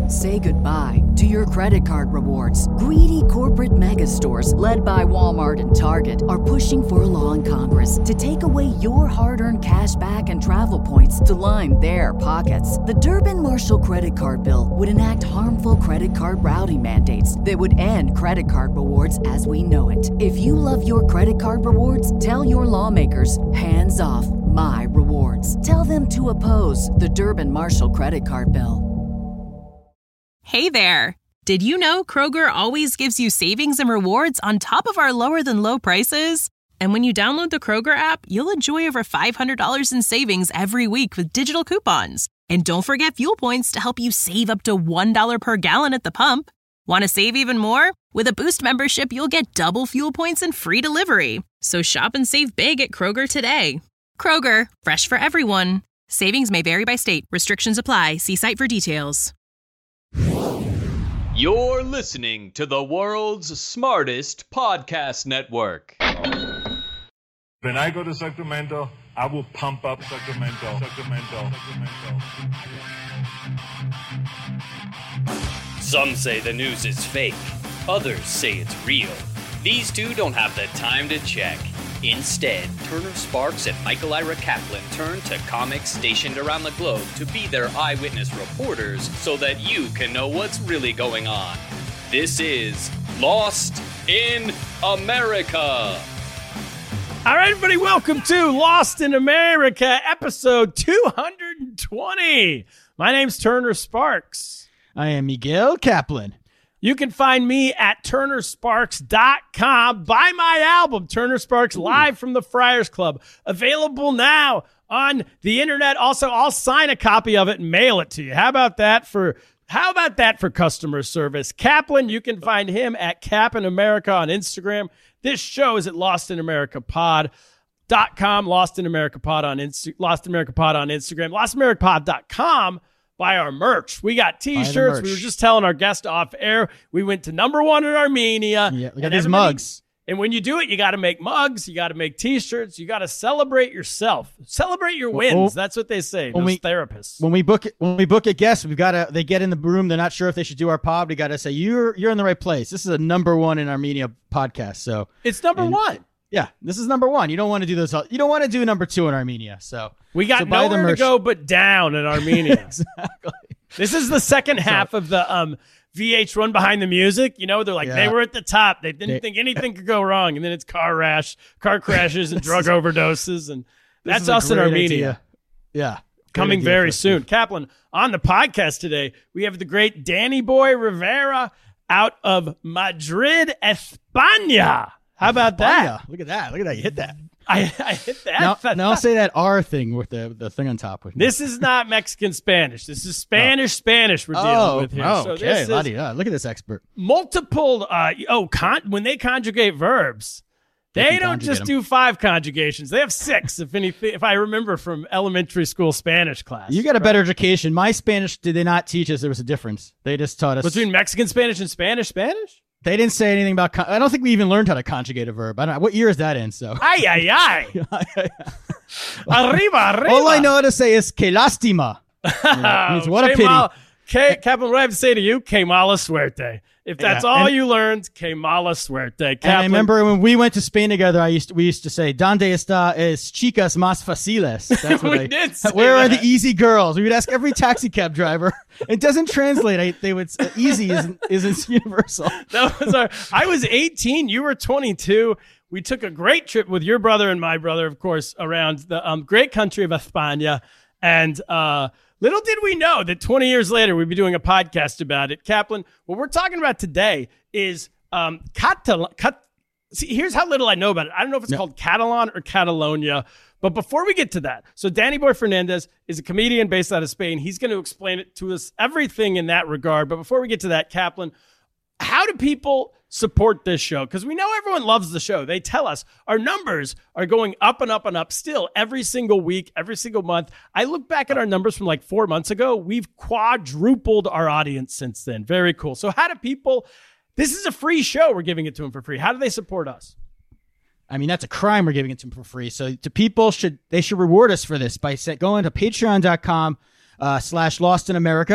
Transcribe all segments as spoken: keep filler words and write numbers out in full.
Say goodbye to your credit card rewards. Greedy corporate mega stores, led by Walmart and Target, are pushing for a law in Congress to take away your hard-earned cash back and travel points to line their pockets. The Durbin-Marshall credit card bill would enact harmful credit card routing mandates that would end credit card rewards as we know it. If you love your credit card rewards, tell your lawmakers, hands off my rewards. Tell them to oppose the Durbin-Marshall credit card bill. Hey there! Did you know Kroger always gives you savings and rewards on top of our lower-than-low prices? And when you download the Kroger app, you'll enjoy over five hundred dollars in savings every week with digital coupons. And don't forget fuel points to help you save up to one dollar per gallon at the pump. Want to save even more? With a Boost membership, you'll get double fuel points and free delivery. So shop and save big at Kroger today. Kroger, fresh for everyone. Savings may vary by state. Restrictions apply. See site for details. You're listening to the world's smartest podcast network. When I go to Sacramento, I will pump up Sacramento, Sacramento, Sacramento. Some say the news is fake. Others say it's real. These two don't have the time to check. Instead, Turner Sparks and Michael Ira Kaplan turn to comics stationed around the globe to be their eyewitness reporters so that you can know what's really going on. This is Lost in America. All right, everybody, welcome to Lost in America, episode two hundred twenty. My name's Turner Sparks. I am Miguel Kaplan. You can find me at turner sparks dot com. Buy my album, Turner Sparks, Ooh. Live from the Friars Club. Available now on the internet. Also, I'll sign a copy of it and mail it to you. How about that for how about that for customer service? Kaplan, you can find him at Cap in America on Instagram. This show is at lost in america pod dot com, Lost in America Pod on Insta- Lost in America Pod on Instagram, lost in america pod dot com. Buy our merch. We got T-shirts. We were just telling our guest off air. We went to number one in Armenia. Yeah, we got these mugs. And when you do it, you got to make mugs. You got to make T-shirts. You got to celebrate yourself. Celebrate your wins. Well, That's what they say. When Those we, therapists. When we book it, when we book a guest, we've got to. They get in the room. They're not sure if they should do our pod. We got to say you're you're in the right place. This is a number one in Armenia podcast. So it's number and, one. Yeah, this is number one. You don't want to do those. You don't want to do number two in Armenia. So we got so nowhere to go but down in Armenia. Exactly. This is the second half of the um, V H Run Behind the Music. You know, they're like, yeah. They were at the top. They didn't they, think anything could go wrong. And then it's car rash, car crashes and drug overdoses. And that's us in Armenia. Idea. Yeah. Coming very soon. Kaplan, on the podcast today, we have the great Danny Boy Rivera out of Madrid, España. How about that? Look at that. Look at that. You hit that. I, I hit that. Now, now I'll say that R thing with the, the thing on top. With me. This is not Mexican Spanish. This is Spanish oh. Spanish we're dealing oh, with here. Oh, so okay. This is La-di-da. Look at this expert. Multiple, uh, oh, con- when they conjugate verbs, they, they don't just them. do five conjugations. They have six, if anything, if I remember from elementary school Spanish class. You got a better right? education. My Spanish, did they not teach us there was a difference? They just taught us. Between Mexican Spanish and Spanish Spanish? They didn't say anything about. Con- I don't think we even learned how to conjugate a verb. I don't know. What year is that in? So. Ay, ay, ay. Arriba, arriba. All I know how to say is que lástima. You know, it means what a pity. Mal- que, Kaplan, what I have to say to you, que mala suerte. If that's yeah, all and, you learned, que mala suerte. Kaplan. And I remember when we went to Spain together, I used to, we used to say, "Donde está es chicas más faciles?" That's what we I, did say Where that. are the easy girls? We would ask every taxi cab driver. It doesn't translate. I, they would uh, easy isn't isn't universal. That was our. I was eighteen. You were twenty-two. We took a great trip with your brother and my brother, of course, around the um, great country of España. And uh, little did we know that twenty years later, we'd be doing a podcast about it. Kaplan, what we're talking about today is um, Catalan. Cat- See, here's how little I know about it. I don't know if it's no. called Catalan or Catalonia. But before we get to that, so Danny Boy Fernandez is a comedian based out of Spain. He's going to explain it to us, everything in that regard. But before we get to that, Kaplan, how do people support this show? Because we know everyone loves the show. They tell us our numbers are going up and up and up still every single week, every single month. I look back at our numbers from like four months ago. We've quadrupled our audience since then. Very cool. So how do people, this is a free show. We're giving it to them for free. How do they support us? I mean, that's a crime. We're giving it to them for free. So to people, should they should reward us for this by going to patreon.com uh, slash Lost in America.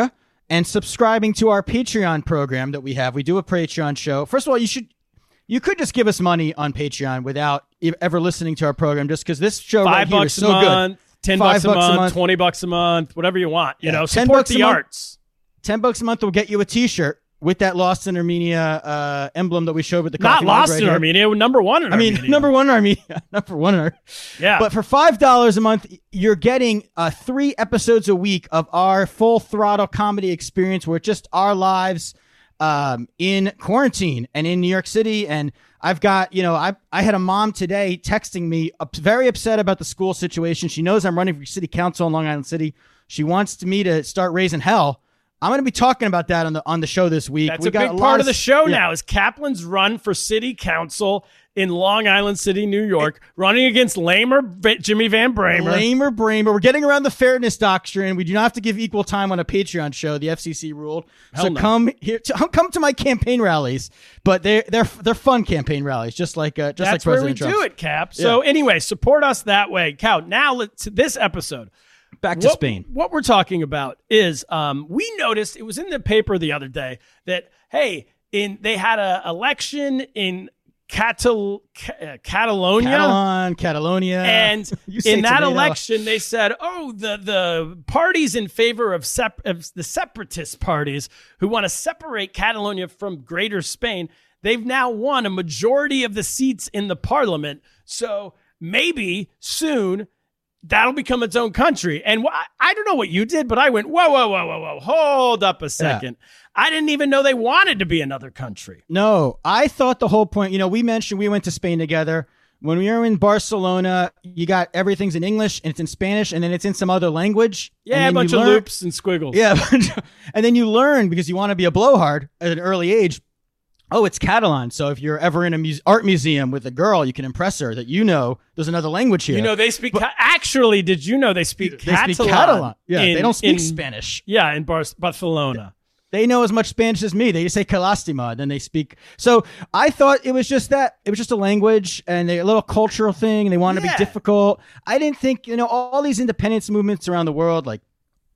and subscribing to our Patreon program that we have. We do a Patreon show. First of all, you should you could just give us money on Patreon without e- ever listening to our program, just because this show Five right here is bucks so a month, good. ten Five bucks, a, bucks month, a month, twenty bucks a month, whatever you want. You Yeah. know, ten support bucks a the month. arts. Ten bucks a month will get you a T-shirt with that Lost in Armenia uh, emblem that we showed with the Not coffee mug lost right in here. Armenia, number one in I mean, Armenia. number one in Armenia, number one in Armenia. Yeah. But for five dollars a month, you're getting uh, three episodes a week of our full throttle comedy experience, where it's just our lives um, in quarantine and in New York City. And I've got, you know, I I had a mom today texting me, uh, very upset about the school situation. She knows I'm running for city council in Long Island City. She wants to me to start raising hell. I'm going to be talking about that on the on the show this week. That's we a got big a lot part of the show yeah. now is Kaplan's run for city council in Long Island City, New York, running against Lamer V- Jimmy Van Bramer. Lamer Bramer. We're getting around the fairness doctrine. We do not have to give equal time on a Patreon show. The F C C ruled. Hell so no. come here, to, come to my campaign rallies. But they're they're they're fun campaign rallies, just like uh, just That's like where we President do Trump's. it, Cap. So anyway, support us that way. Cow. Now let's this episode. Back to what, Spain. What we're talking about is um, we noticed, it was in the paper the other day, that, hey, in they had an election in Catal- uh, Catalonia. Catalan, Catalonia. And You say in that tomato. election, they said, oh, the, the parties in favor of, sep- of the separatist parties who want to separate Catalonia from Greater Spain, they've now won a majority of the seats in the parliament. So maybe soon that'll become its own country. And wh- I don't know what you did, but I went, whoa, whoa, whoa, whoa, whoa, hold up a second. I didn't even know they wanted to be another country. No, I thought the whole point, you know, we mentioned we went to Spain together. When we were in Barcelona, you got everything's in English and it's in Spanish and then it's in some other language. Yeah, a and then bunch you of learn- loops and squiggles. Yeah. And then you learn, because you want to be a blowhard at an early age. Oh, it's Catalan. So if you're ever in a muse- art museum with a girl, you can impress her that you know there's another language here. You know, they speak. Ca- actually, did you know they speak they Catalan? speak Catalan. Yeah, in- they don't speak in- Spanish. Yeah, in Bar- Barcelona. They know as much Spanish as me. They just say "Calástima," then they speak. So I thought it was just that. It was just a language and a little cultural thing, and they wanted Yeah. to be difficult. I didn't think, you know, all these independence movements around the world, like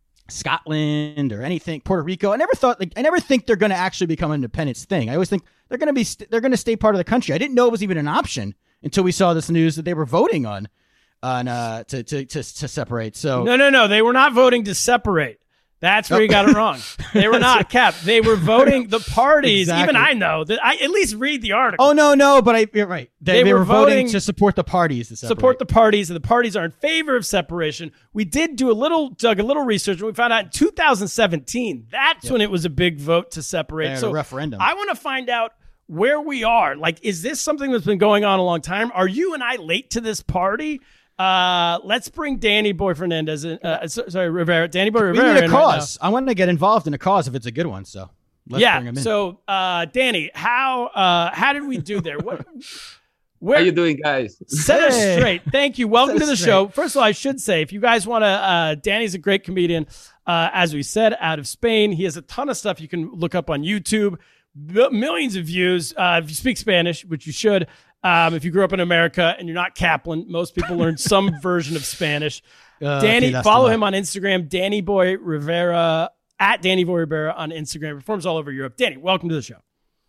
Scotland or anything, Puerto Rico. I never thought, like, I never think they're going to actually become an independence thing. I always think they're going to be, st- they're going to stay part of the country. I didn't know it was even an option until we saw this news that they were voting on, on uh, to to to to separate. So No, no, no. They were not voting to separate. That's where you got it wrong. They were not, Cap. They were voting the parties. Exactly. Even I know that. I at least read the article. Oh no, no, but I you're right. They, They they were were voting, voting to support the parties. To separate. support the parties, and the parties are in favor of separation. We did do a little, dug a little research, and we found out in two thousand seventeen, that's when it was a big vote to separate. They had a so referendum. I want to find out where we are. Like, is this something that's been going on a long time? Are you and I late to this party? Uh, let's bring Danny Boy Fernandez. In, uh, so- sorry, Rivera. Danny Boy We Rivera. need a in right now. cause. I want to get involved in a cause if it's a good one. So let's yeah. bring him in. So, uh, Danny, how uh, how did we do there? What? Where, How you doing, guys? Set us Hey. straight. Thank you. Welcome Set to us the show. First of all, I should say, if you guys want to, uh, Danny's a great comedian. Uh, as we said, out of Spain. He has a ton of stuff you can look up on YouTube. M- millions of views. Uh, if you speak Spanish, which you should. Um, if you grew up in America and you're not Kaplan, most people learn some version of Spanish. Uh, Danny, okay, that's follow the him on Instagram, Danny Boy Rivera, at Danny Boy Rivera on Instagram. Performs all over Europe. Danny, welcome to the show.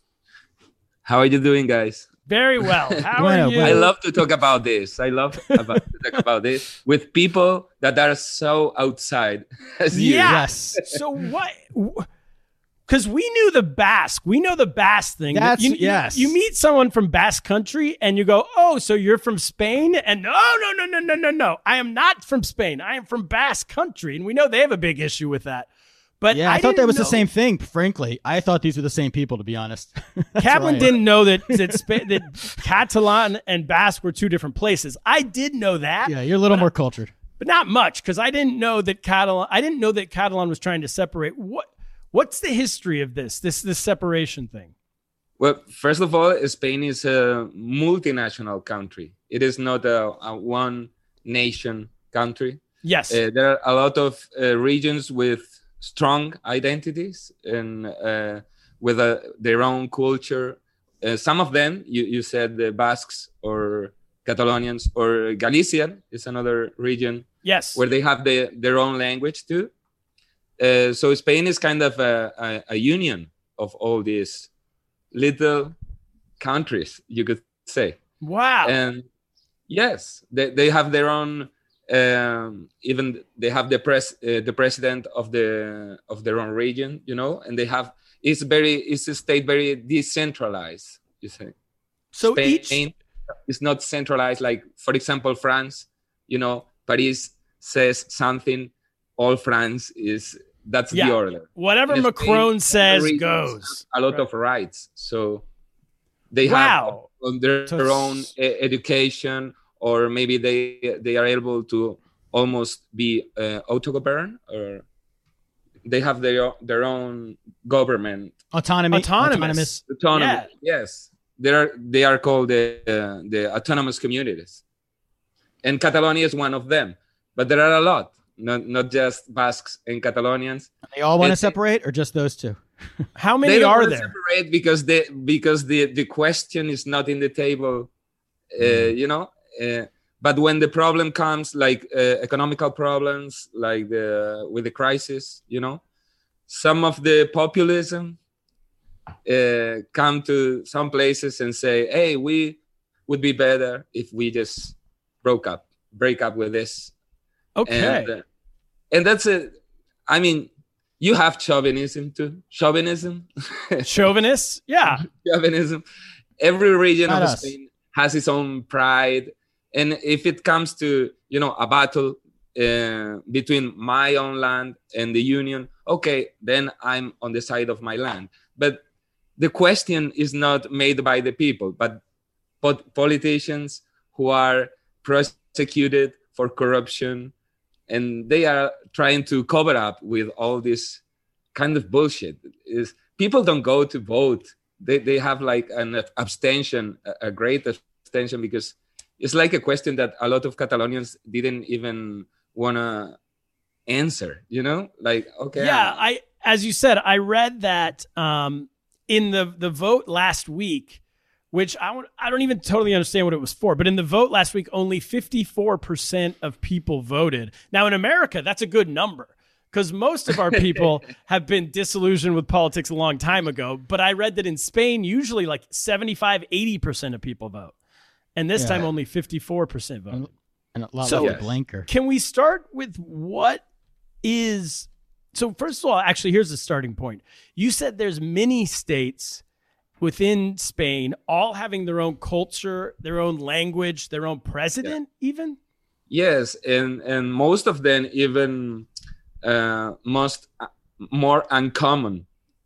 How are you doing, guys? Very well. How Bueno, are you? bueno. I love to talk about this. I love about, to talk about this with people that are so outside as you. Yeah. Yes. So what? Because we knew the Basque. We know the Basque thing. That's- you, you- yes. You meet someone from Basque country and you go, oh, so you're from Spain? And no, no, no, no, no, no, no. I am not from Spain. I am from Basque country. And we know they have a big issue with that. But Yeah, I, I thought that didn't was the know- same thing. Frankly, I thought these were the same people. To be honest, That's Kaplan right. didn't know that that, Spa- that Catalan and Basque were two different places. I did know that. Yeah, you're a little more cultured. But not much, because I didn't know that Catalan. I didn't know that Catalan was trying to separate. What? What's the history of this? This this separation thing? Well, first of all, Spain is a multinational country. It is not a, a one nation country. Yes. Uh, there are a lot of uh, regions with strong identities and uh, with uh, their own culture. Uh, some of them, you, you said the Basques or Catalonians or Galician is another region yes. where they have the, their own language too. uh, so Spain is kind of a, a, a union of all these little countries, you could say. Wow. And yes, they, they have their own. Um, even they have the press, uh, the president of the of their own region, you know, and they have it's very it's a state very decentralized. You say. So Spain each is not centralized. Like for example, France, you know, Paris says something, all France is that's yeah. the order. Whatever In Macron Spain, says goes. A lot right. of rights, so they wow. have their, so, their own e- education. Or maybe they they are able to almost be uh, autogovern, or they have their their own government autonomy, autonomous, autonomy. Yeah. Yes, they are they are called the uh, the autonomous communities, and Catalonia is one of them. But there are a lot, not not just Basques and Catalonians. They all want to separate, or just those two? How many they don't are want there? to separate because they because the the question is not in the table, uh, mm. you know. Uh, but when the problem comes, like uh, economical problems, like the with the crisis, you know, some of the populism uh, come to some places and say, "Hey, we would be better if we just broke up, break up with this." Okay, and, uh, and that's it. I mean, you have chauvinism too. Chauvinism, chauvinists, yeah, chauvinism. Every region Not of us. Spain has its own pride. And if it comes to, you know, a battle uh, between my own land and the union, okay, then I'm on the side of my land. But the question is not made by the people, but pot- politicians who are prosecuted for corruption, and they are trying to cover up with all this kind of bullshit. Is people don't go to vote. They they have like an abstention, a, a great abstention, because it's like a question that a lot of Catalonians didn't even want to answer, you know? Like, okay. Yeah, I as you said, I read that um, in the, the vote last week, which I, w- I don't even totally understand what it was for, but in the vote last week, only fifty-four percent of people voted. Now, in America, that's a good number because most of our people have been disillusioned with politics a long time ago. But I read that in Spain, usually like seventy-five, eighty percent of people vote. And this yeah. time only fifty-four percent voted. And a lot so, less blanker. Can we start with what is... So first of all, actually, here's the starting point. You said there's many states within Spain all having their own culture, their own language, their own president yeah. even? Yes, and, and most of them even uh, most uh, more uncommon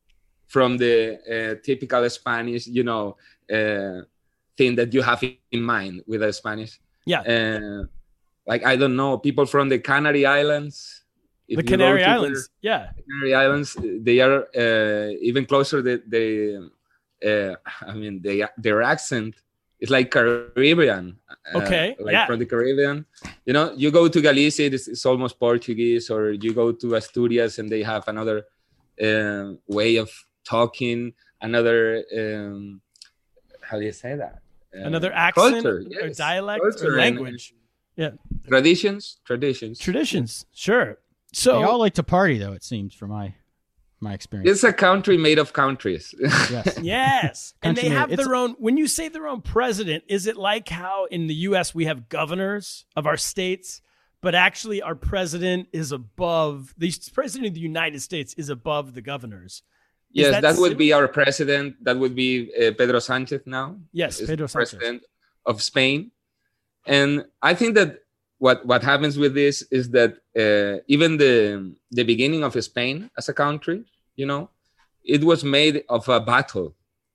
from the uh, typical Spanish, you know, uh, thing that you have in mind with a Spanish. Yeah. Uh, like, I don't know, people from the Canary Islands. If the Canary Islands, their, yeah. Canary Islands, they are uh, even closer. They, they uh, I mean, they, their accent is like Caribbean. Uh, okay, like yeah. from the Caribbean. You know, you go to Galicia, it's, it's almost Portuguese, or you go to Asturias and they have another uh, way of talking, another, um, how do you say that? Uh, Another accent culture, or yes. dialect culture or language. And, yeah. Traditions, traditions. Traditions, sure. So they all like to party, though, it seems, from my my experience. It's a country made of countries. Yes. yes. And they have their own, when you say their own president, is it like how in the U S we have governors of our states, but actually our president is above, the president of the United States is above the governors? Yes, that, that would similar? be our president. That would be uh, Pedro Sanchez now. Yes, Pedro Sanchez. President of Spain. And I think that what, what happens with this is that uh, even the, the beginning of Spain as a country, you know, it was made of a battle,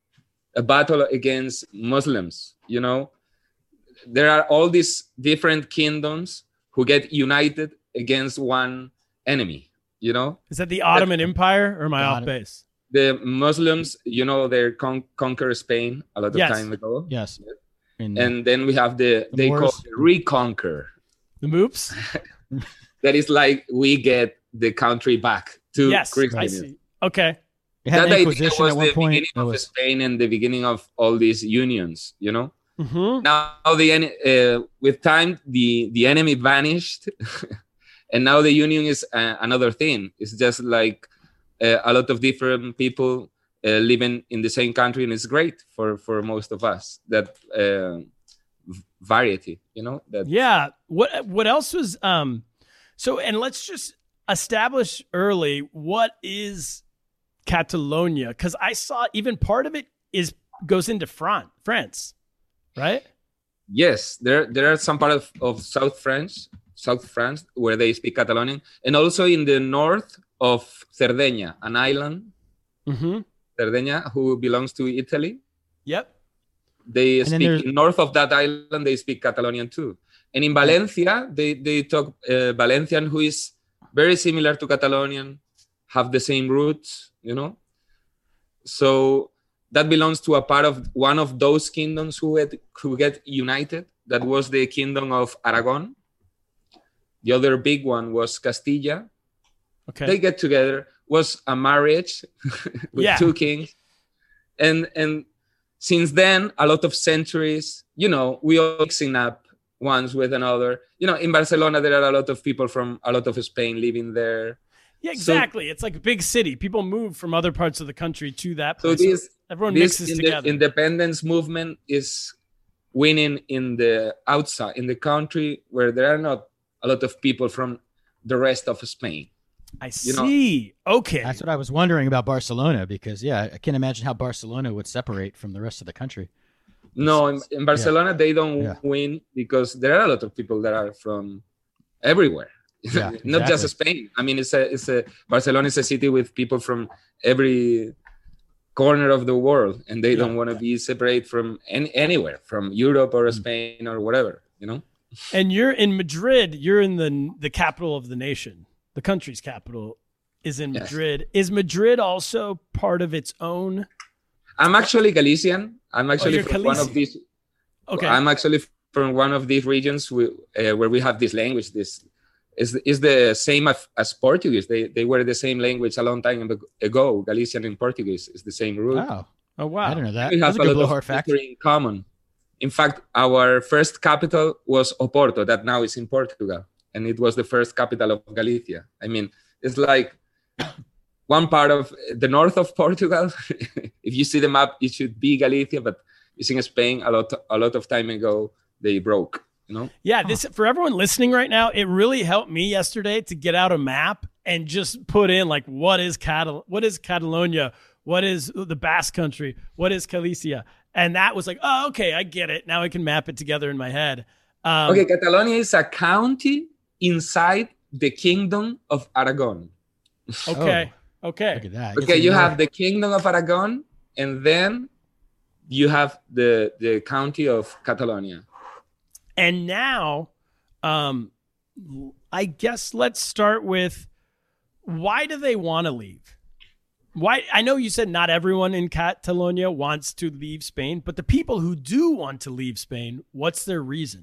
a battle against Muslims, you know. There are all these different kingdoms who get united against one enemy, you know. Is that the Ottoman that, Empire or am I off base? The Muslims, you know, they con- conquer Spain a lot of yes. time ago. Yes. In, and then we have the, the they Moors. Call it reconquer. The moops? That is like we get the country back to yes, Christianity. I see. Okay. That idea was the point. beginning of was... Spain and the beginning of all these unions, you know? Mm-hmm. Now, the uh, with time, the, the enemy vanished And now the union is uh, another thing. It's just like uh, a lot of different people uh, living in the same country, and it's great for, for most of us, that uh, variety, you know? That Yeah. What what else was um so and let's just establish early what is Catalonia, because I saw even part of it is goes into France, France, right? Yes, there there are some part of, of South France, South France where they speak Catalonian, and also in the north of Cerdeña, an island, Mm-hmm. Cerdeña, who belongs to Italy. Yep. They And then speak there's- in north of that island. They speak Catalonian too, and in Valencia, they they talk uh, Valencian, who is very similar to Catalonian, have the same roots, you know. So that belongs to a part of one of those kingdoms who get, who get united. That was the kingdom of Aragon. The other big one was Castilla. Okay. They get together. Was a marriage with Yeah. two kings, and and since then, a lot of centuries, you know, we are mixing up ones with another. You know, in Barcelona, there are a lot of people from a lot of Spain living there. Yeah, So- exactly. It's like a big city. People move from other parts of the country to that So place. this, Everyone this mixes in the together. independence movement is winning in the outside, in the country where there are not a lot of people from the rest of Spain. I you know- see. Okay. That's what I was wondering about Barcelona, because yeah, I can't imagine how Barcelona would separate from the rest of the country. No, in, in Barcelona, they don't Yeah. win because there are a lot of people that are from everywhere. Yeah, Not just exactly. Spain. I mean, it's a, it's a Barcelona is a city with people from every corner of the world, and they don't want to be separate from any, anywhere, from Europe Hmm. or Spain or whatever, you know? And you're in Madrid. You're in the the capital of the nation. The country's capital is in Yes. Madrid. Is Madrid also part of its own? I'm actually Galician. I'm actually you're from one of Galician. these. Okay. I'm actually from one of these regions we, uh, where we have this language. This is is the same as, as Portuguese. They they were the same language a long time ago. Galician and Portuguese is the same root. Wow. oh wow. I didn't know that. We That's have a a good lot blowhard of fact. history in common. In fact, our first capital was Oporto, that now is in Portugal, and it was the first capital of Galicia. I mean, it's like one part of the north of Portugal. If you see the map, it should be Galicia, but it's in Spain. A lot, a lot of time ago, they broke. You know. Yeah, this for everyone listening right now, it really helped me yesterday to get out a map and just put in like what is Catal what is Catalonia, what is the Basque Country, what is Galicia, and that was like, oh, okay, I get it. Now I can map it together in my head. Um, Okay, Catalonia is a county inside the Kingdom of Aragon. okay, okay. Look at that. Okay, you have the Kingdom of Aragon, and then you have the the county of Catalonia. And now, um, I guess let's start with why do they want to leave? Why? I know you said not everyone in Catalonia wants to leave Spain, but the people who do want to leave Spain, what's their reason?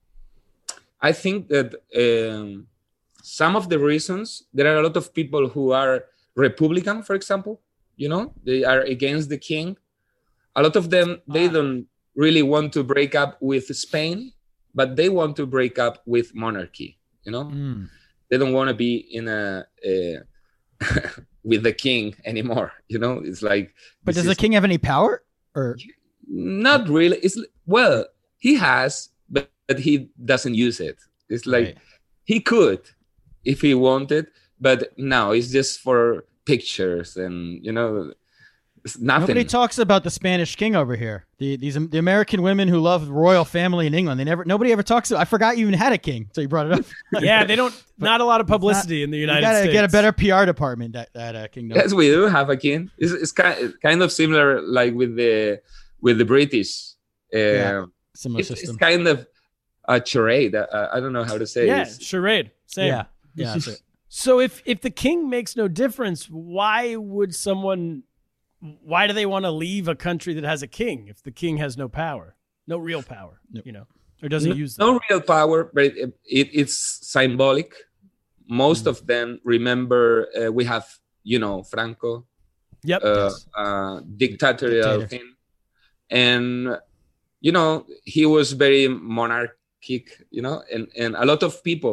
I think that um, some of the reasons, there are a lot of people who are Republican, for example, you know, they are against the king. A lot of them, they don't really want to break up with Spain, but they want to break up with monarchy, you know. Mm. They don't want to be in a, a with the king anymore, you know. It's like, But this does the is king have any power? Or not really. It's well, he has, but, but he doesn't use it. It's like Right. he could if he wanted, but no, it's just for pictures and, you know, it's nothing. nobody talks about the Spanish king over here. The these the American women who love the royal family in England. They never nobody ever talks about. I forgot you even had a king, so you brought it up. Yeah, they don't. Not a lot of publicity in the You United gotta States. get a better P R department at that uh, kingdom. Yes, we do have a king. It's, it's kind kind of similar, like with the with the British. Uh, Yeah, Similar it's, system. it's kind of a charade. Uh, I don't know how to say Yeah, it. charade. Same. yeah, yeah, that's it. So if if the king makes no difference, why would someone? Why do they want to leave a country that has a king if the king has no power, no real power, Nope. you know, or doesn't no, use them? no real power, but it, it, it's symbolic. Most of them remember uh, we have, you know, Franco, Yep. uh, uh, dictatorial Dictator. thing, and you know he was very monarchic, you know, and and a lot of people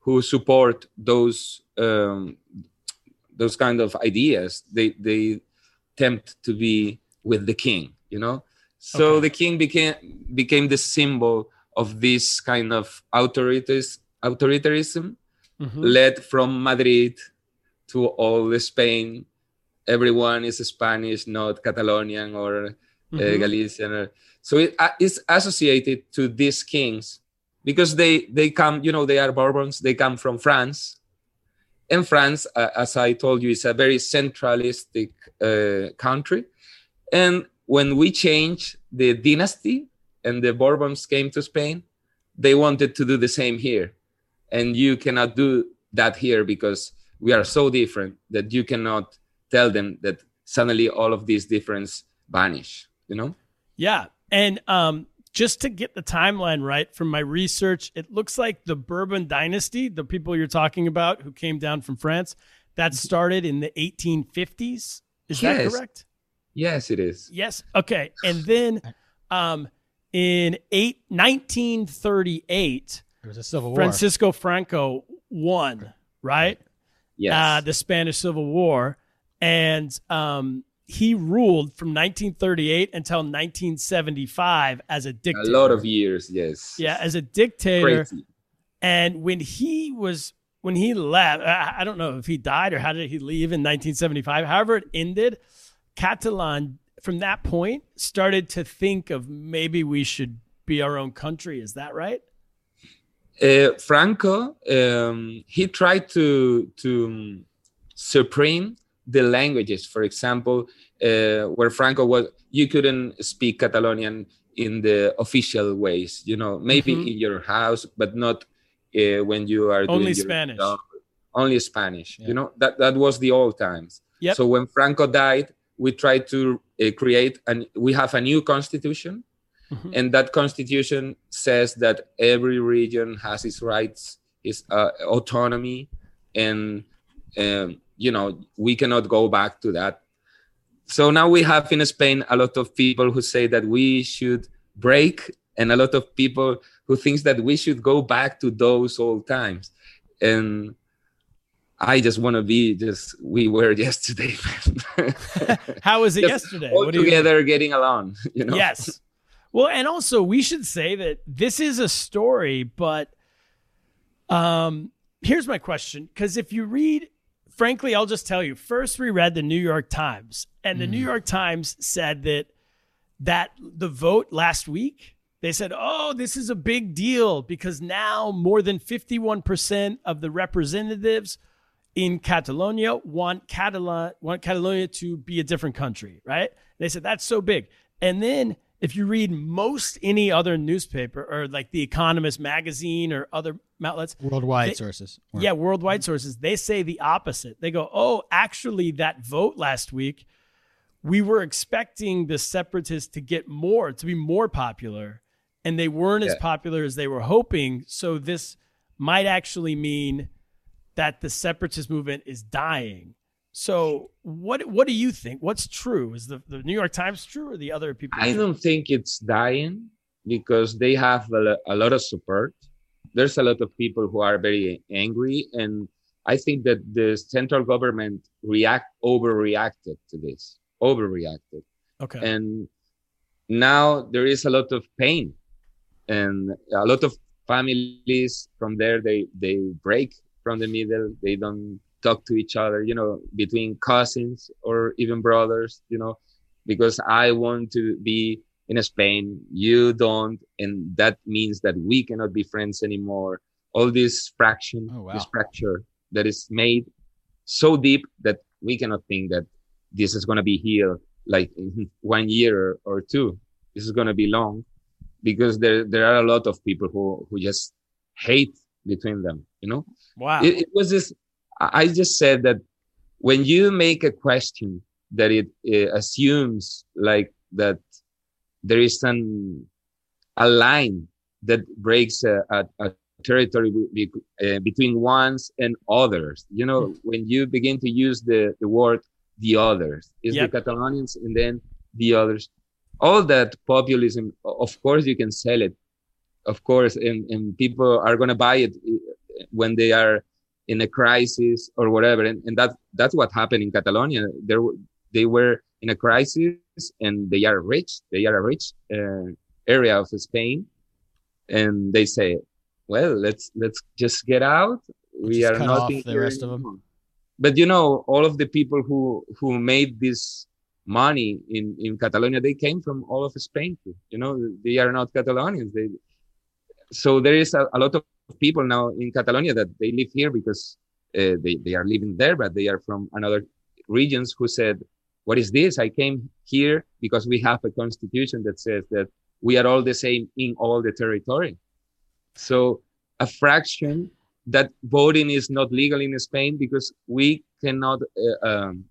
who support those um, those kind of ideas, they they tempt to be with the king, you know. So Okay. the king became became the symbol of this kind of authoritas, authoritarianism, Mhm. led from Madrid to all the Spain. Everyone is Spanish, not Catalonian or uh, Mhm. Galician. Or, so it uh, is associated to these kings because they they come, you know, they are Bourbons. They come from France, and France, uh, as I told you, is a very centralistic uh, country. And when we changed the dynasty and the Bourbons came to Spain, they wanted to do the same here. And you cannot do that here because we are so different that you cannot tell them that suddenly all of these differences vanish, you know? Yeah. And um, just to get the timeline right from my research, it looks like the Bourbon dynasty, the people you're talking about who came down from France, that started in the eighteen fifties. Is that Yes. correct? Yes, it is. Yes. Okay. And then um, in eight, nineteen thirty-eight, There was a civil war. Francisco Franco won, right? Yes. Uh, the Spanish Civil War. And um, he ruled from nineteen thirty-eight until nineteen seventy-five as a a dictator. lot of years, yes. Yeah, as a dictator. Crazy. And when he was, when he left, I, I don't know if he died or how did he leave in nineteen seventy-five. However it ended, Catalan, from that point, started to think of maybe we should be our own country. Is that right? Uh, Franco, um, he tried to to um, supreme the languages. For example, uh, where Franco was, you couldn't speak Catalonian in the official ways. You know, maybe Mhm. in your house, but not uh, when you are doing Only your Spanish. job. Only Spanish. Yeah. You know, that that was the old times. Yep. So when Franco died, we tried to uh, create and we have a new constitution. Mhm. And that constitution says that every region has its rights, its uh, autonomy, and um, you know we cannot go back to that. So now we have in Spain a lot of people who say that we should break, and a lot of people who thinks that we should go back to those old times. And I just want to be just we were yesterday, How was it Just yesterday? all What do you- together getting along. You know. Yes. Well, and also we should say that this is a story, but um, here's my question. Because if you read, frankly, I'll just tell you, first we read the New York Times, and the New York Times said that that the vote last week, they said, oh, this is a big deal because now more than fifty-one percent of the representatives in Catalonia want Catalan want Catalonia to be a different country, right? They said that's so big. And then if you read most any other newspaper or like The Economist magazine or other outlets, Worldwide They- sources. yeah, worldwide sources, they say the opposite. They go, oh, actually, that vote last week, we were expecting the separatists to get more, to be more popular, and they weren't as Yeah. popular as they were hoping. So this might actually mean that the separatist movement is dying. So what what do you think? What's true? Is the, the New York Times true or the other people? I true? don't think it's dying because they have a, lo- a lot of support. There's a lot of people who are very angry, and I think that the central government react overreacted to this, overreacted, Okay. and now there is a lot of pain, and a lot of families from there they they break from the middle. They don't talk to each other, you know, between cousins or even brothers, you know, because I want to be in Spain, you don't, and that means that we cannot be friends anymore. All this fraction, Oh, wow. this fracture that is made so deep that we cannot think that this is going to be healed like in one year or two. This is going to be long because there there are a lot of people who who just hate between them, you know. Wow. It, it was this. I just said that when you make a question that it, it assumes like that there is an a line that breaks a, a, a territory be, uh, between ones and others. You know, when you begin to use the, the word the others, is Yep. the Catalonians and then the others. All that populism, of course, you can sell it, of course, and, and people are going to buy it when they are in a crisis or whatever. And, and that that's what happened in Catalonia. There, they were in a crisis, and they are rich. They are a rich uh, area of Spain, and they say, "Well, let's let's just get out. We just are cut not off in the here rest of them." anymore." But you know, all of the people who who made this money in in Catalonia, they came from all of Spain too. You know, they are not Catalonians. They so there is a, a lot of people now in Catalonia that they live here because uh, they they are living there, but they are from another regions who said, "What is this? I came here because we have a constitution that says that we are all the same in all the territory." So a fraction that voting is not legal in Spain because we cannot, uh, um,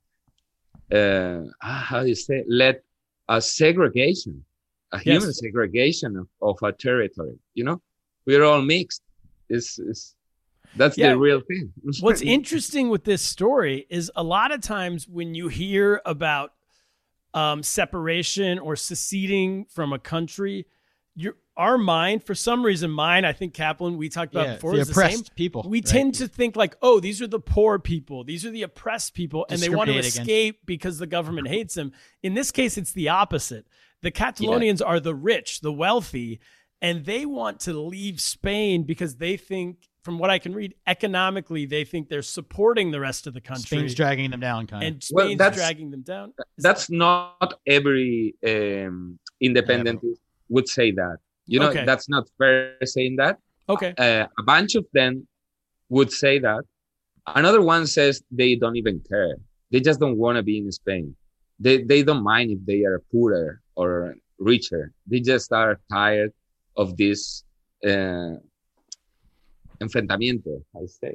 uh, how do you say, let a segregation, a Yes. human segregation of, of a territory. You know, we're all mixed. It's, it's that's Yeah. the real thing. What's interesting with this story is a lot of times when you hear about um, separation or seceding from a country, your our mind, for some reason, mine, I think Kaplan, we talked about Yeah, before, the is the same. oppressed people, We right? tend to think like, oh, these are the poor people, these are the oppressed people, and they want to Discriminate against. escape because the government hates them. In this case, it's the opposite. The Catalonians are the rich, the wealthy, and they want to leave Spain because they think, from what I can read, economically, they think they're supporting the rest of the country. Spain's dragging them down, kind and of. Spain's Well, that's- dragging them down. Is That's not every um, independent would say that. You know, Okay. that's not fair saying that. that- okay. Uh, a bunch of them would say that. Another one says they don't even care. They just don't want to be in Spain. They they don't mind if they are poorer or richer. They just are tired of this uh, enfrentamiento, I say,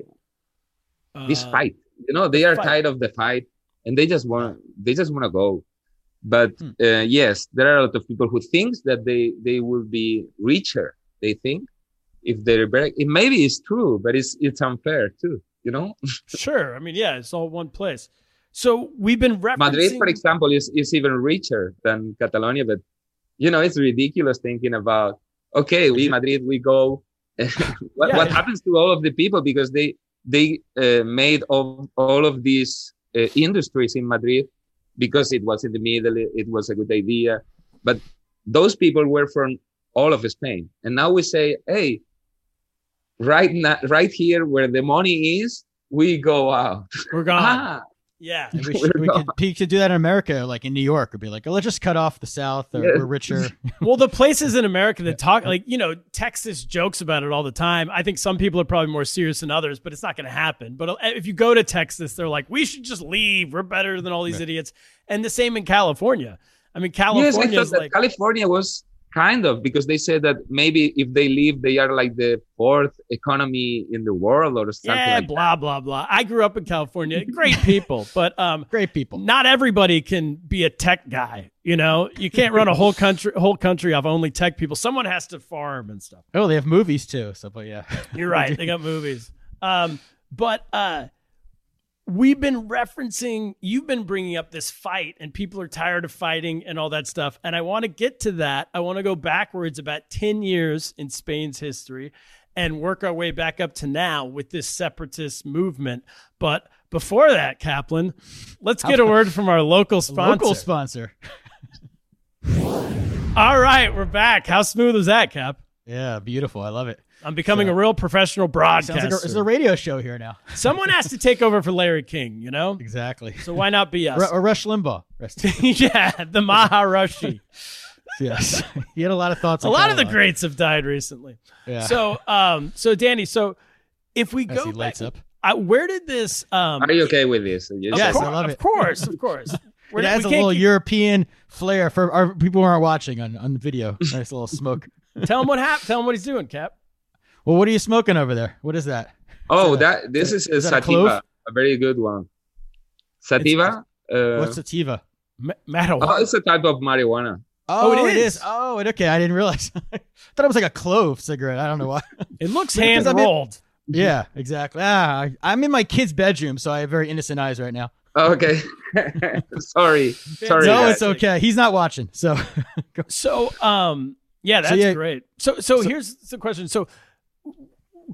this Uh, fight. You know, they are fight. tired of the fight, and they just want they just want to go. But Hmm. uh, yes, there are a lot of people who think that they they will be richer. They think if they're very, it maybe it's true, but it's it's unfair too. You know, Sure. I mean, yeah, it's all one place. So we've been referencing Madrid, for example, is is even richer than Catalonia. But you know, it's ridiculous thinking about okay, we Madrid, we go. what Yeah, what yeah. happens to all of the people because they they uh, made all all of these uh, industries in Madrid because it was in the middle, it, it was a good idea. But those people were from all of Spain. And now we say, hey, right now, right here where the money is, we go out. We're gone. Ah, Yeah. We, should, we could we could do that in America, like in New York. Would be like, oh, let's just cut off the South. Or Yeah. We're richer. Well, the places in America that talk like, you know, Texas jokes about it all the time. I think some people are probably more serious than others, but it's not going to happen. But if you go to Texas, they're like, we should just leave. We're better than all these idiots. And the same in California. I mean, yes, I California thought is that like, California was kind of because they said that maybe if they leave, they are like the fourth economy in the world or something yeah, like blah, blah, blah. I grew up in California. Great people. But um, Great people. not everybody can be a tech guy. You know, you can't run a whole country, whole country off only tech people. Someone has to farm and stuff. Oh, they have movies too. So, but yeah, You're right. They got movies. Um, but uh, we've been referencing, you've been bringing up this fight and people are tired of fighting and all that stuff. And I want to get to that. I want to go backwards about ten years in Spain's history and work our way back up to now with this separatist movement. But before that, Kaplan, let's get a word from our local sponsor. local sponsor. All right, we're back. How smooth was that, Cap? Yeah, beautiful. I love it. I'm becoming So- a real professional Sounds broadcaster. like a, it's a radio show here now. Someone has to take over for Larry King, you know? Exactly. So why not be us? Or, or Rush Limbaugh. Rest Yeah, the Maharishi. yes, he had a lot of thoughts. A on lot of the Catalan. greats have died recently. Yeah. So, um, so Danny, so if we As go he back, lights up. I, where did this? Um, Are you okay with this? You of Yes, said- course, I love of it. course, of course. Where It did- adds we a can't little keep- European flair for our people who aren't watching on, on the video. Nice little smoke. Tell him what happened. Tell him what he's doing, Cap. Well, what are you smoking over there? What is that? Oh, Is that that this is a is that a sativa, clove? a very good one. Sativa. Uh, What's sativa? Ma- marijuana. oh, it's a type of marijuana. Oh, it it is. is. Oh, it, okay. I didn't realize. I thought it was like a clove cigarette. I don't know why. It looks Because hand I'm in- rolled. Yeah, exactly. Ah, I- I'm in my kid's bedroom, so I have very innocent eyes right now. Okay. Sorry. Sorry. no, guys. it's okay. He's not watching. So, So, um, yeah, So, that's yeah. great. So, so, So- here's the question. So,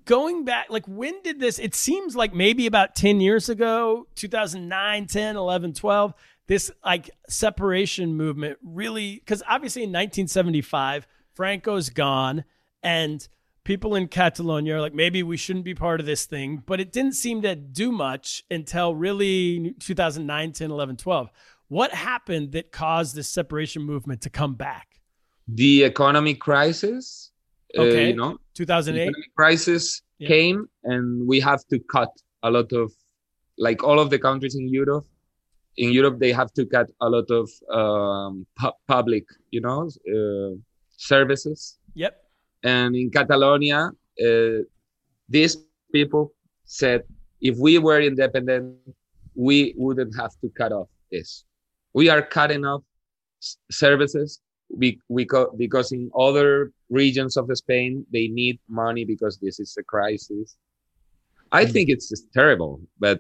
going back, like when did this, it seems like maybe about ten years ago, two thousand nine, ten, eleven, twelve, this like separation movement really, because obviously in nineteen seventy-five, Franco's gone and people in Catalonia are like, maybe we shouldn't be part of this thing, but it didn't seem to do much until really two thousand nine, ten, eleven, twelve. What happened that caused this separation movement to come back? The economic crisis, okay. uh, you know, two thousand eight economic crisis yeah. came, and we have to cut a lot of, like all of the countries in Europe. In Europe, they have to cut a lot of um, pu- public, you know, uh, services. Yep. And in Catalonia, uh, these people said, if we were independent, we wouldn't have to cut off this. We are cutting off s- services we, we co- because in other regions of Spain, they need money because this is a crisis. I think it's just terrible, but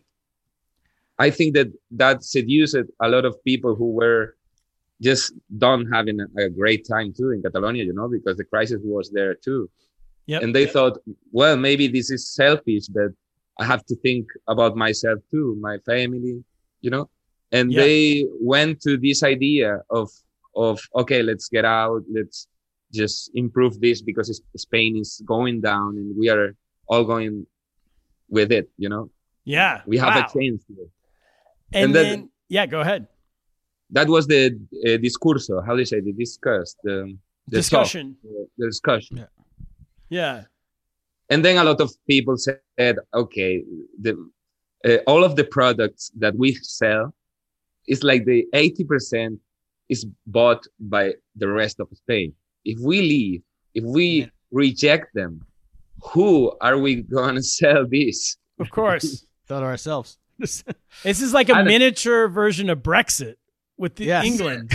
I think that that seduced a lot of people who were just done having a, a great time too in Catalonia, you know, because the crisis was there too. Yep. And they yep. thought, well, maybe this is selfish, but I have to think about myself too, my family, you know. And yep. they went to this idea of, of, okay, let's get out. Let's just improve this because Spain is going down and we are all going with it, you know. Yeah. We have wow. a chance here. And, and then, then, yeah, go ahead. That was the uh, discurso. How do you say the discuss? The, the discussion. Talk, uh, the discussion. Yeah. yeah. And then a lot of people said, okay, the, uh, all of the products that we sell is like the eighty percent is bought by the rest of Spain. If we leave, if we yeah. reject them, who are we going to sell this? Of course. Thought of ourselves. This is like a miniature version of Brexit with the yes. England.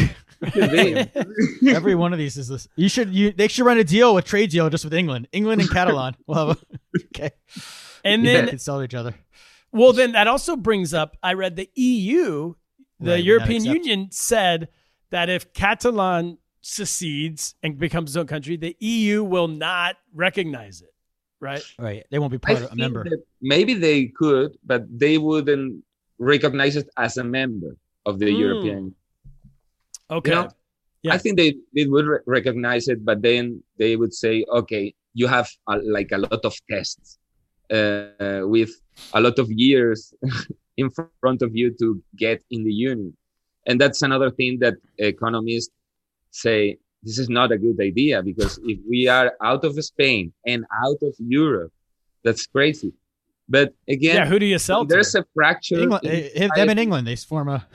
Every one of these is this. You should you they should run a deal with trade deal just with England. England and Catalan. We'll have a, okay. And then they can sell each other. Well, then that also brings up, I read the E U, the right, European Union said that if Catalan secedes and becomes its own country, the E U will not recognize it. Right. Right. They won't be part I of a member. Maybe they could, but they wouldn't recognize it as a member of the mm. European. Okay. You know, yeah. I think they, they would re- recognize it, but then they would say, okay, you have a, like a lot of tests uh, with a lot of years in front of you to get in the union. And that's another thing that economists say, this is not a good idea, because if we are out of Spain and out of Europe, that's crazy. But again, yeah, who do you sell there's to? a fracture. England, in them in England, they form a.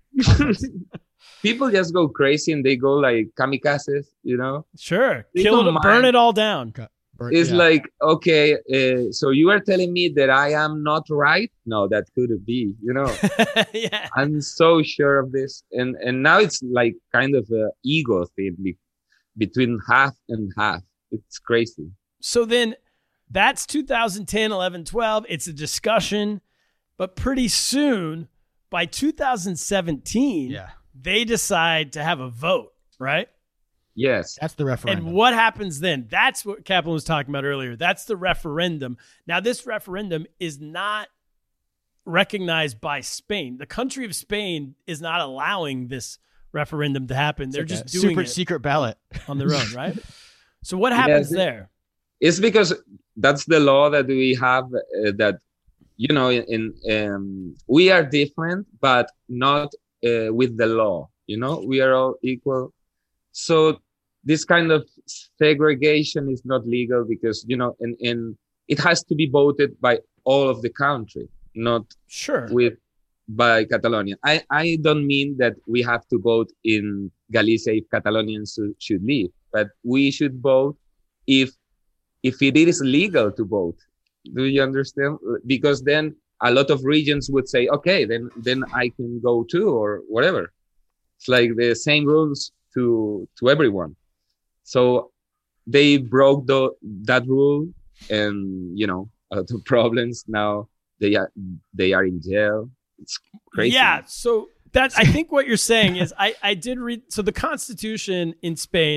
People just go crazy and they go like kamikazes, you know? Sure. They Kill it, burn it all down. Burn, it's yeah. like, okay, uh, so you are telling me that I am not right? No, that couldn't be, you know? yeah. I'm so sure of this. And and now it's like kind of an ego thing be- between half and half. It's crazy. So then that's two thousand ten, eleven, twelve. It's a discussion. But pretty soon, by two thousand seventeen, yeah. they decide to have a vote, right? Yes. That's the referendum. And what happens then? That's what Kaplan was talking about earlier. That's the referendum. Now, this referendum is not recognized by Spain. The country of Spain is not allowing this referendum to happen. It's They're like just a doing super it secret ballot on their own, right? So what happens yes, there? It's because that's the law that we have uh, that, you know, in, in um, we are different, but not uh, with the law. You know, we are all equal. So this kind of segregation is not legal because, you know, in, in it has to be voted by all of the country, not sure with by Catalonia. I, I don't mean that we have to vote in Galicia if Catalonians should leave, but we should vote if if it is legal to vote. Do you understand? Because then a lot of regions would say, okay, then then I can go too, or whatever. It's like the same rules to to everyone. So they broke the, that rule, and you know, a lot of problems. Now they are they are in jail. It's crazy. Yeah. So that's I think what you're saying is I I did read. So the Constitution in Spain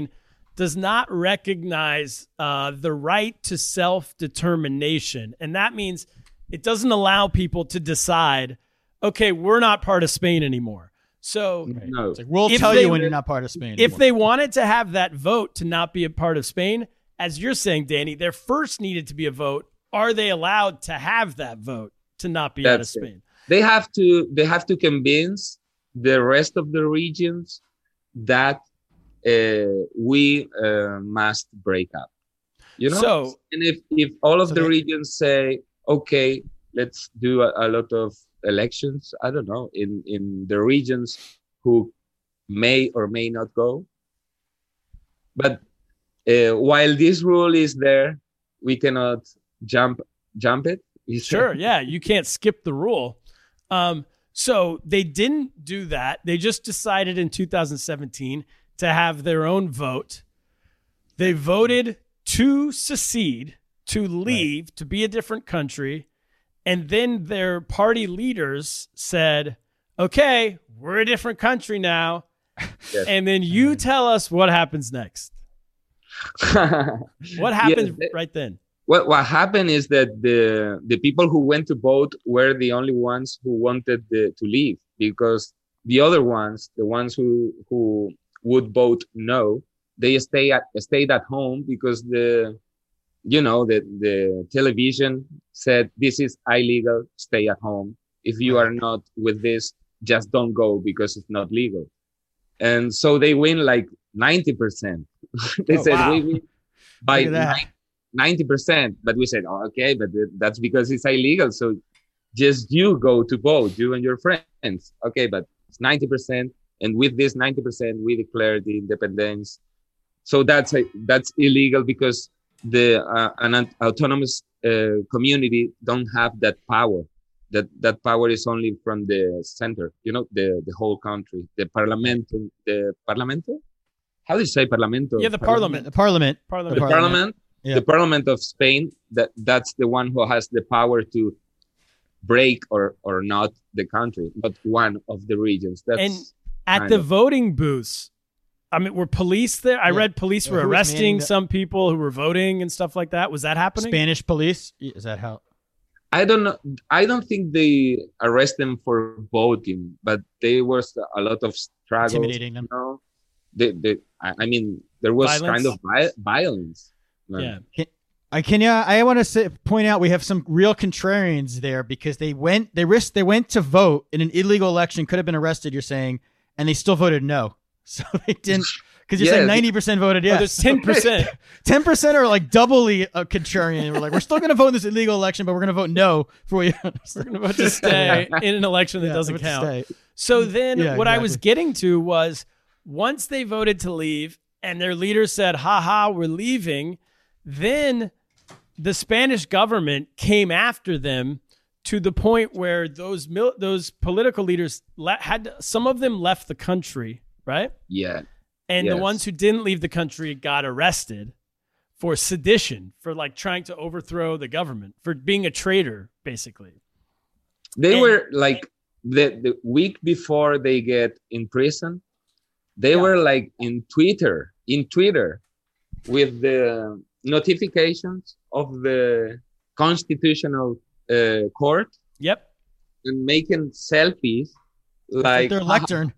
does not recognize uh, the right to self-determination. And that means it doesn't allow people to decide, okay, we're not part of Spain anymore. So No. It's like, we'll If tell they- you when you're not part of Spain. if anymore. they wanted to have that vote to not be a part of Spain, as you're saying, Danny, there first needed to be a vote. Are they allowed to have that vote to not be out of That's it. Spain? They have to they have to convince the rest of the regions that uh, we uh, must break up. You know, So- and if if all of So the they- regions say, okay, let's do a, a lot of elections, I don't know, in in the regions who may or may not go, but uh, while this rule is there, we cannot jump jump it. You say? Sure, yeah, you can't skip the rule. Um, so they didn't do that. They just decided in two thousand seventeen to have their own vote. They voted to secede, to leave, to be a different country. And then their party leaders said, okay, we're a different country now. Yes. And then you tell us what happens next. What happened Yes, right then? What what happened is that the the people who went to vote were the only ones who wanted the, to leave, because the other ones, the ones who who would vote no, they stay at stayed at home because the you know the the television said this is illegal, stay at home. If you are not with this, just don't go because it's not legal. And so they win like ninety percent. They Oh, said wow. we win by Look at that. nine- ninety percent, but we said, oh, okay, but th- that's because it's illegal. So just you go to vote, you and your friends. Okay, but it's ninety percent. And with this ninety percent, we declare the independence. So that's a, that's illegal because the uh, an aut- autonomous uh, community don't have that power. That that power is only from the center, you know, the, the whole country, the parlamento, the parlamento. How do you say parlamento? Yeah, the parliament. the parliament, Parliament. The Parliament. parliament, Yeah. the parliament of Spain. That that's the one who has the power to break or or not the country, not one of the regions. That's And at kind the of- voting booths, I mean, were police there? I Yeah. read police Yeah, were who was arresting manning the- some people who were voting and stuff like that. Was that happening? Spanish police. Is that how? I don't know. I don't think they arrest them for voting, but there was a lot of struggles. Intimidating them. You know? they, they, I I mean, there was Violence? kind of vi- violence. Yeah. I can yeah, I want to say, point out we have some real contrarians there because they went they risked they went to vote in an illegal election, could have been arrested, you're saying, and they still voted no. So they didn't, because you're Yeah, saying they- ninety percent voted yes. Oh, there's ten percent. ten percent are like doubly a contrarian. We're like, we're still going to vote in this illegal election, but we're going to vote no for what you We're going to vote to stay in an election that Yeah, doesn't vote to count. stay. So then Yeah, what I was exactly. getting to was once they voted to leave and their leader said, ha ha, we're leaving, then the Spanish government came after them to the point where those mil- those political leaders le- had some of them left the country, right? Yeah. And the Yes. ones who didn't leave the country got arrested for sedition, for like trying to overthrow the government, for being a traitor, basically. They And- were like the, the week before they get in prison, they Yeah. were like in Twitter, in Twitter with the notifications of the constitutional uh, court Yep. and making selfies Like like their lectern.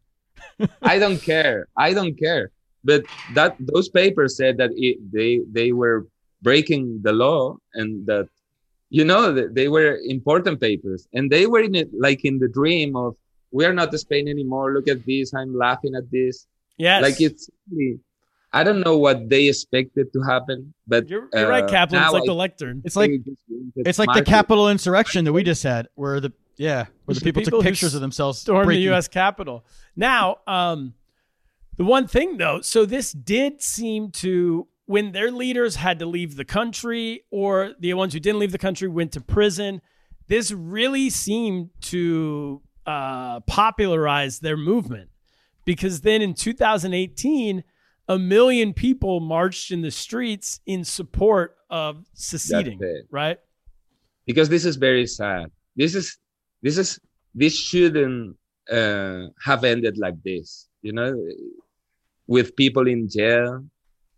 I don't care. I don't care. But that those papers said that it, they they were breaking the law and that you know that they were important papers and they were in it like in the dream of we are not Spain anymore. Look at this. I'm laughing at this. Yes. Like it's really, I don't know what they expected to happen, but You're, you're right, uh, Kaplan. It's now like I the lectern. It's like think just wanted it's like the market. Capitol insurrection that we just had, where the yeah, where the The people, people took who pictures of themselves Storm breaking. the U S Capitol. Now, um, the one thing though, so this did seem to, when their leaders had to leave the country or the ones who didn't leave the country went to prison, this really seemed to uh, popularize their movement. Because then in two thousand eighteen, a million people marched in the streets in support of seceding, That's it. right? Because this is very sad. This is this is this shouldn't uh, have ended like this. You know, with people in jail,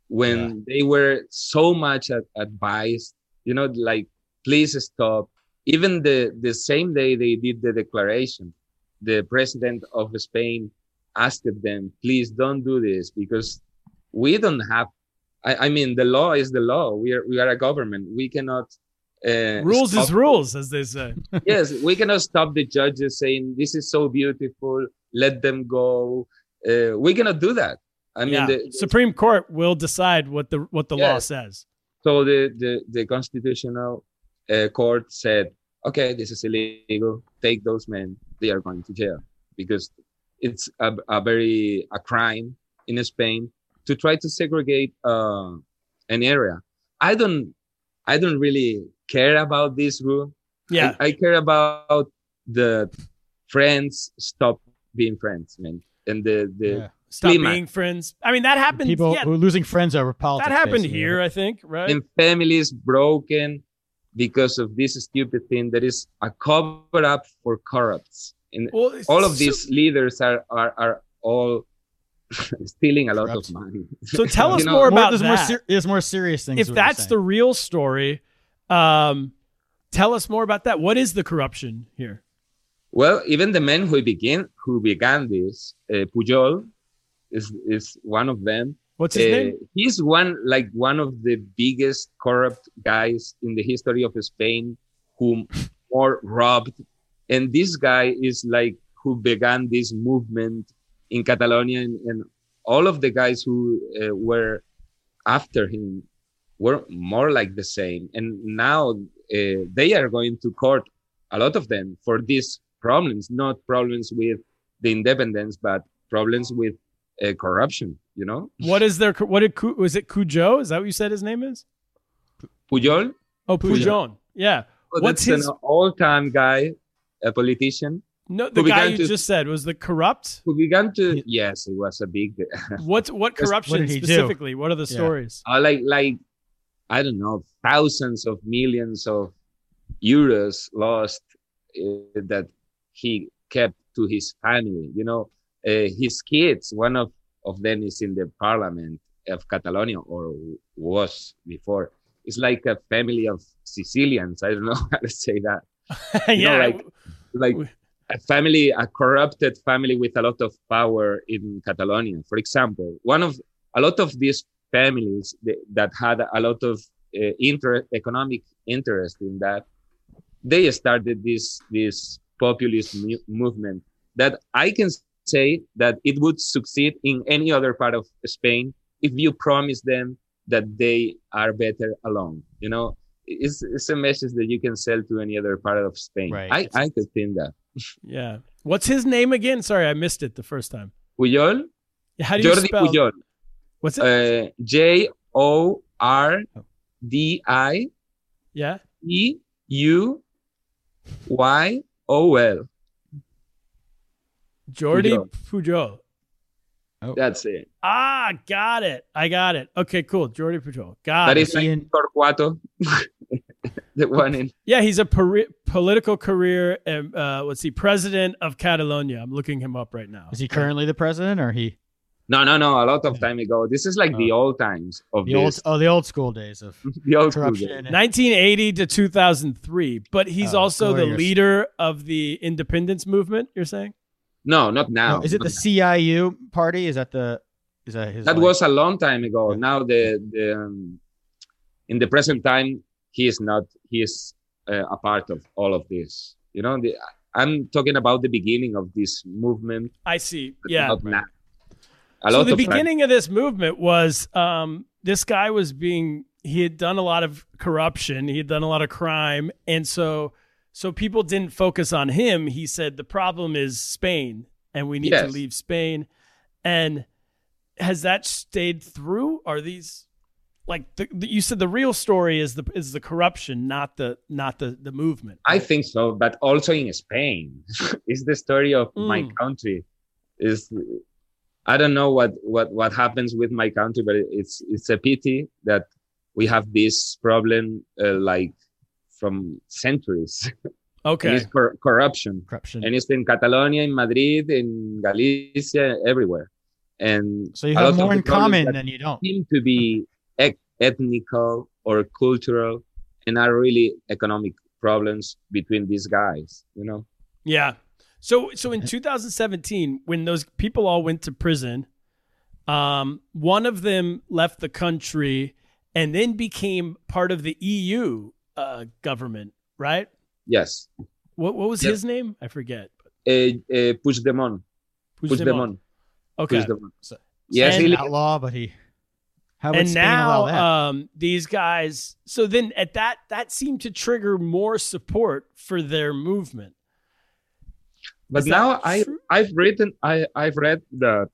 when Yeah. they were so much ad- advised, you know, like, please stop. Even the, the same day they did the declaration, the president of Spain asked them, please don't do this, because we don't have, I, I mean, the law is the law. We are, we are a government. We cannot, uh, Rules stop- is rules, as they say. Yes, we cannot stop the judges saying, this is so beautiful, let them go. Uh, we cannot do that. I mean, yeah. the, Supreme Court will decide what the what the law Yes. says. So the, the, the constitutional uh, court said, okay, this is illegal. Take those men. They are going to jail, because it's a, a very a crime in Spain to try to segregate uh, an area. I don't I don't really care about this rule. Yeah. I, I care about the friends stop being friends, man, and the the Yeah. Stop climax. being friends. I mean, that happened. People yeah, who are losing friends over politics. that happened basically. here, I think, right? and families broken because of this stupid thing that is a cover up for corrupts. And Well, it's all of so- these leaders are are, are all stealing a lot Corrupt. of money. So tell us You know, more about there's that. More ser- there's more serious things. If is what you're that's the saying. real story, um, tell us more about that. What is the corruption here? Well, even the men who began who began this, uh, Pujol is is one of them. What's his Uh, name? He's one like one of the biggest corrupt guys in the history of Spain, who more robbed. And this guy is like who began this movement in Catalonia, and, and all of the guys who uh, were after him were more like the same. And now uh, they are going to court, a lot of them, for these problems, not problems with the independence, but problems with uh, corruption. You know, What is their? What did Cu- was it? Cujo? Is that what you said his name is? Pujol. Oh, Pujon. Yeah. Oh, What's that's his? an all-time guy, a politician No, the who guy began you to- just said was the corrupt. who began to. Yes, it was a big. What what corruption what did he do? specifically? What are the Yeah. stories? uh, like like I don't know, thousands of millions of euros lost uh, that he kept to his family. You know, uh, his kids. One of of them is in the parliament of Catalonia, or was before. It's like a family of Sicilians. I don't know how to say that. You yeah. know, like like We- a family, a corrupted family with a lot of power in Catalonia. For example, one of a lot of these families that, that had a lot of uh, inter- economic interest in that, they started this this populist mu- movement that I can say that it would succeed in any other part of Spain if you promise them that they are better alone. You know, it's it's a message that you can sell to any other part of Spain. Right. I I could think that. yeah. What's his name again? Sorry, I missed it the first time. Pujol, How do you Jordi spell? Pujol, What's it? uh, J O R D I yeah. E U Y O L. Jordi Pujol. Pujol. That's it. Ah, got it. I got it. Okay, cool. Jordi Pujol. Got That it. is like Ian- Torquato, the one in. Yeah, he's a peri- political career. Um, uh, let's see, president of Catalonia. I'm looking him up right now. Is he currently the president, or he No, no, no. A lot of time ago. This is like the old times of the old this. oh the old school days of the old school corruption? days. and- nineteen eighty to two thousand three. But he's Oh, also the glorious. leader of the independence movement. You're saying? No, not now. No, is it the Not C I U party? Is that the is that his? That like- was a long time ago. Yeah. Now the the um, in the present time he is not. He is uh, a part of all of this. You know, the, I'm talking about the beginning of this movement. I see. but Yeah. not now. A So lot the of time- beginning of this movement was um, this guy was being he had done a lot of corruption, he had done a lot of crime, and so so people didn't focus on him. He said the problem is Spain, and we need to Yes. leave Spain. And has that stayed through? Are these like the, the, you said the real story is the is the corruption, not the not the the movement. I think so, but also in Spain, it's the story of my Mm. country. Is I don't know what, what, what happens with my country, but it's it's a pity that we have this problem uh, like from centuries. Okay. And it's cor- corruption, corruption. and it's in Catalonia, in Madrid, in Galicia, everywhere. and So you a have lot of more the in problems common that than you don't. seem to be ec- ethnical or cultural, and are really economic problems between these guys. You know. Yeah. So so in two thousand seventeen, when those people all went to prison, um, one of them left the country and then became part of the E U uh, government, right? Yes. What what was Yes. his name? I forget. Uh, uh, Puigdemont. Puigdemont. Puigdemont. Okay. Puigdemont. So, Yes, he's And- an he, outlaw, but he. How would And Spain allow now that? um, these guys. So then at that that seemed to trigger more support for their movement. but Is that now I true? I've written I I've read that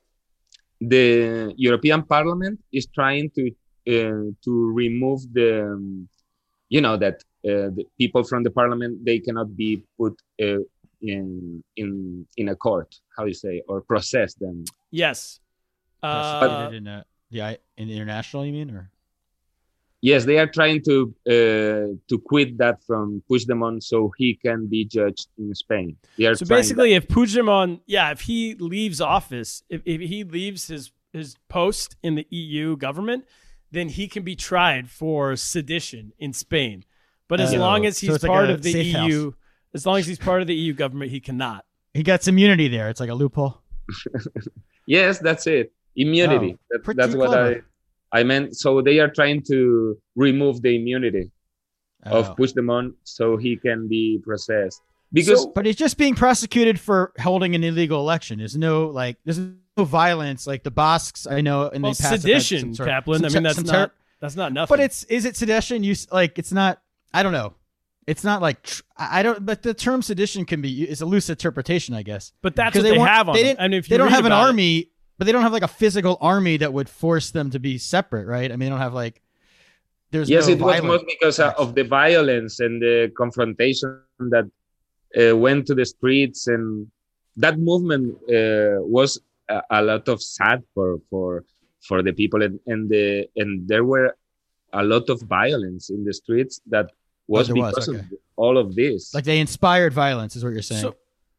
the European Parliament is trying to uh, to remove the um, you know that uh, the people from the Parliament, they cannot be put uh, in in in a court, how you say, or process them. Yes. Uh, Prosecuted in, uh, the I- in the international, you mean, or Yes, they are trying to uh, to quit that from Puigdemont so he can be judged in Spain. They are So trying basically, if Puigdemont, yeah, if he leaves office, if, if he leaves his, his post in the E U government, then he can be tried for sedition in Spain. But as Oh. long as So he's it's like part a of the safe E U, as long as he's part of the E U government, he cannot. he gets immunity there. It's like a loophole. that. Yes, that's it. Immunity. Oh, That- pretty that's what I clever. I meant. So they are trying to remove the immunity Oh. of Puigdemont so he can be processed. Because So- But he's just being prosecuted for holding an illegal election. There's no like, there's no violence like the Basques. I know in Well, the past have had sedition, some sort of- Kaplan. I some mean, ter- that's some not ter- that's not nothing. But it's is it sedition? You s- like it's not. I don't know. It's not like tr- I I don't. But the term sedition can be is a loose interpretation, I guess. But that's 'Cause what they, weren't- have on they them. didn't- And if you they don't read have an about it- army, but they don't have like a physical army that would force them to be separate, right? I mean, they don't have like. There's yes, no it was violence. more because uh, of the violence and the confrontation that uh, went to the streets, and that movement uh, was a, a lot of sad for for for the people, and, and the and there were a lot of violence in the streets that was there was, because okay. of all of this. Like they inspired violence, is what you're saying. So,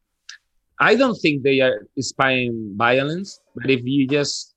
I don't think they are inspiring violence, but if you just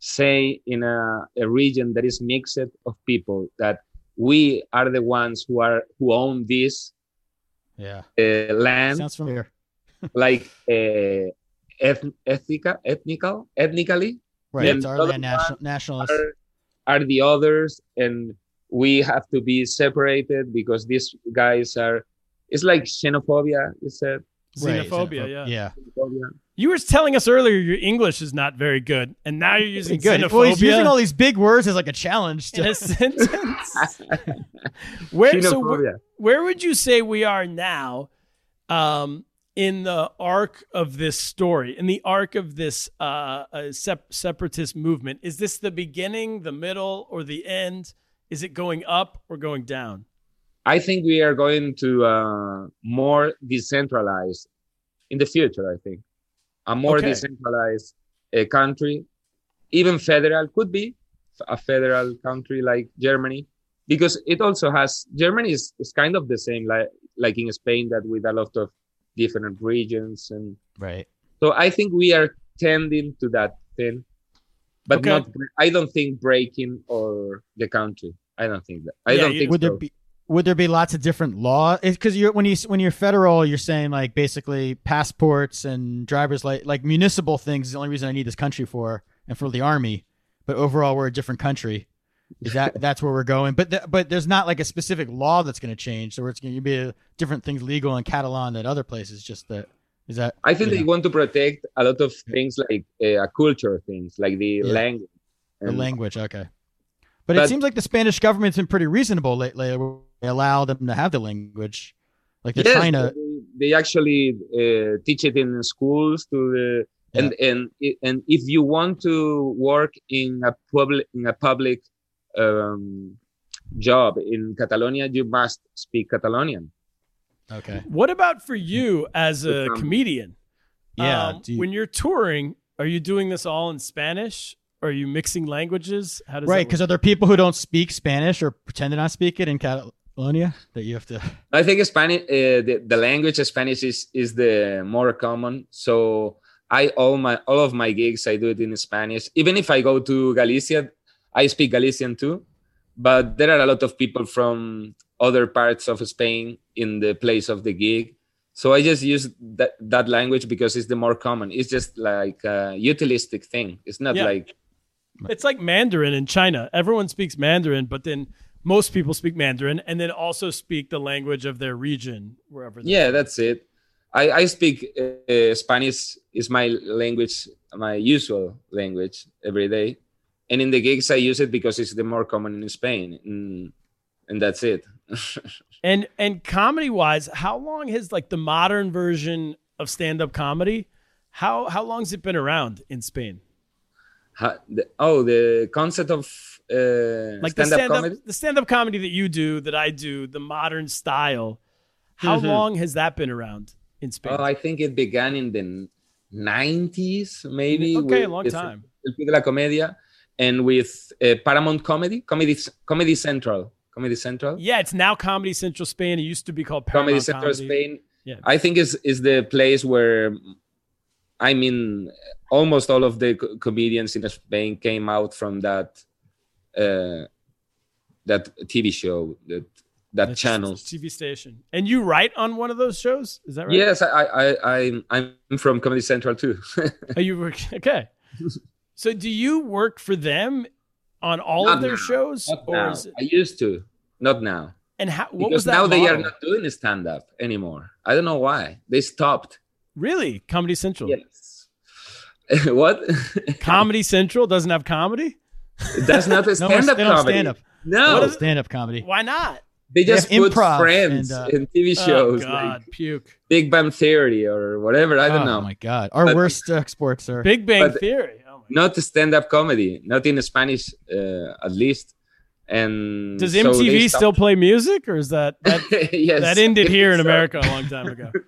say in a, a region that is mixed of people that we are the ones who are who own this yeah, uh, land, sounds familiar. like uh, eth- ethica, ethnical, ethnically, Right, then it's our the land other national, nationalists. are, are the others, and we have to be separated because these guys are. It's like xenophobia. You said Right, xenophobia, yeah. yeah. xenophobia. You were telling us earlier your English is not very good, and now you're using Good. xenophobia Well, he's using all these big words as like a challenge. in To, a sentence. where, so where, Xenophobia. where would you say we are now um, in the arc of this story, in the arc of this uh, uh, sep- separatist movement? Is this the beginning, the middle, or the end? Is it going up or going down? I think we are going to uh, more decentralized in the future. I think a more Okay. decentralized uh, country, even federal, could be a federal country like Germany, because it also has Germany is, is kind of the same like like in Spain, that with a lot of different regions, and right. so I think we are tending to that thing, but Okay. not. I don't think breaking or the country. I don't think that. I Yeah, don't you- think Would so. there be would there be lots of different laws? Because you're when you when you're federal, you're saying like basically passports and driver's like like municipal things is the only reason I need this country for, and for the army. But overall, we're a different country. Is that that's where we're going? But the, but there's not like a specific law that's going to change. So it's going to be a, different things legal in Catalan than other places. Just that is that. I think you they know, want to protect a lot of things like uh, a culture things, like the Yeah. language. the And language. Okay. But, it But- seems like the Spanish government's been pretty reasonable lately. They allow them to have the language. Like they're Yes, trying to. they, they actually uh, teach it in schools to the and and and if you want to work in a public in a public um, job in Catalonia, you must speak Catalonian. Okay. What about for you as a Um, comedian? Yeah. Um, do you- when you're touring, are you doing this all in Spanish? Are you mixing languages? How does Right, that because work? are there people who don't speak Spanish or pretend to not speak it in Catalonia that you have to? I think Spanish, uh, the, the language of Spanish is is the more common. So I all my all of my gigs I do it in Spanish. Even if I go to Galicia, I speak Galician too. But there are a lot of people from other parts of Spain in the place of the gig. So I just use that, that language because it's the more common. It's just like a utilistic thing. It's not Yeah. like... It's like Mandarin in China. Everyone speaks Mandarin, but then most people speak Mandarin and then also speak the language of their region, wherever they're Yeah, from. that's it. I, I speak uh, Spanish is my language, my usual language every day. And in the gigs, I use it because it's the more common in Spain. And, and that's it. And and comedy wise, how long has like the modern version of stand-up comedy, how how long has it been around in Spain? Ha- the, oh, the concept of uh, Like the stand-up stand-up comedy? the stand-up comedy that you do, that I do, the modern style. How Mhm. long has that been around in Spain? Oh, I think it began in the nineties, maybe. Okay, a with- long with time. El Club de la Comedia, and with uh, Paramount Comedy, Comedy, Comedy Central, Comedy Central, Yeah, it's now Comedy Central Spain. It used to be called Comedy Paramount Central Comedy. Spain. Yeah. I think is is the place where, I mean, almost all of the co- comedians in Spain came out from that uh, that T V show, that that That's channel. a T V station. And you write on one of those shows? Is that right? Yes, I, I, I, I'm, I'm from Comedy Central too. Oh, you work okay. So do you work for them on all Not of their now. shows? Not or now. is it, I used to, not now. and how what Because was that now they are model? not doing stand up anymore. I don't know why. They stopped. Really? Comedy Central. Yes. What? Comedy Central doesn't have comedy? That's not a No more stand up stand-up, comedy. stand-up. No. What is it? Stand-up comedy. Why not? They They just have put improv friends and, uh, in T V shows oh God, like puke. Big Bang Theory or whatever. I don't oh know. my God. Our But- worst exports, sir. Big Bang But- Theory. Oh my Not stand up comedy, not in Spanish uh, at least. And Does so M T V they still stopped. play music, or is that that, Yes, that ended I here in think so. America a long time ago?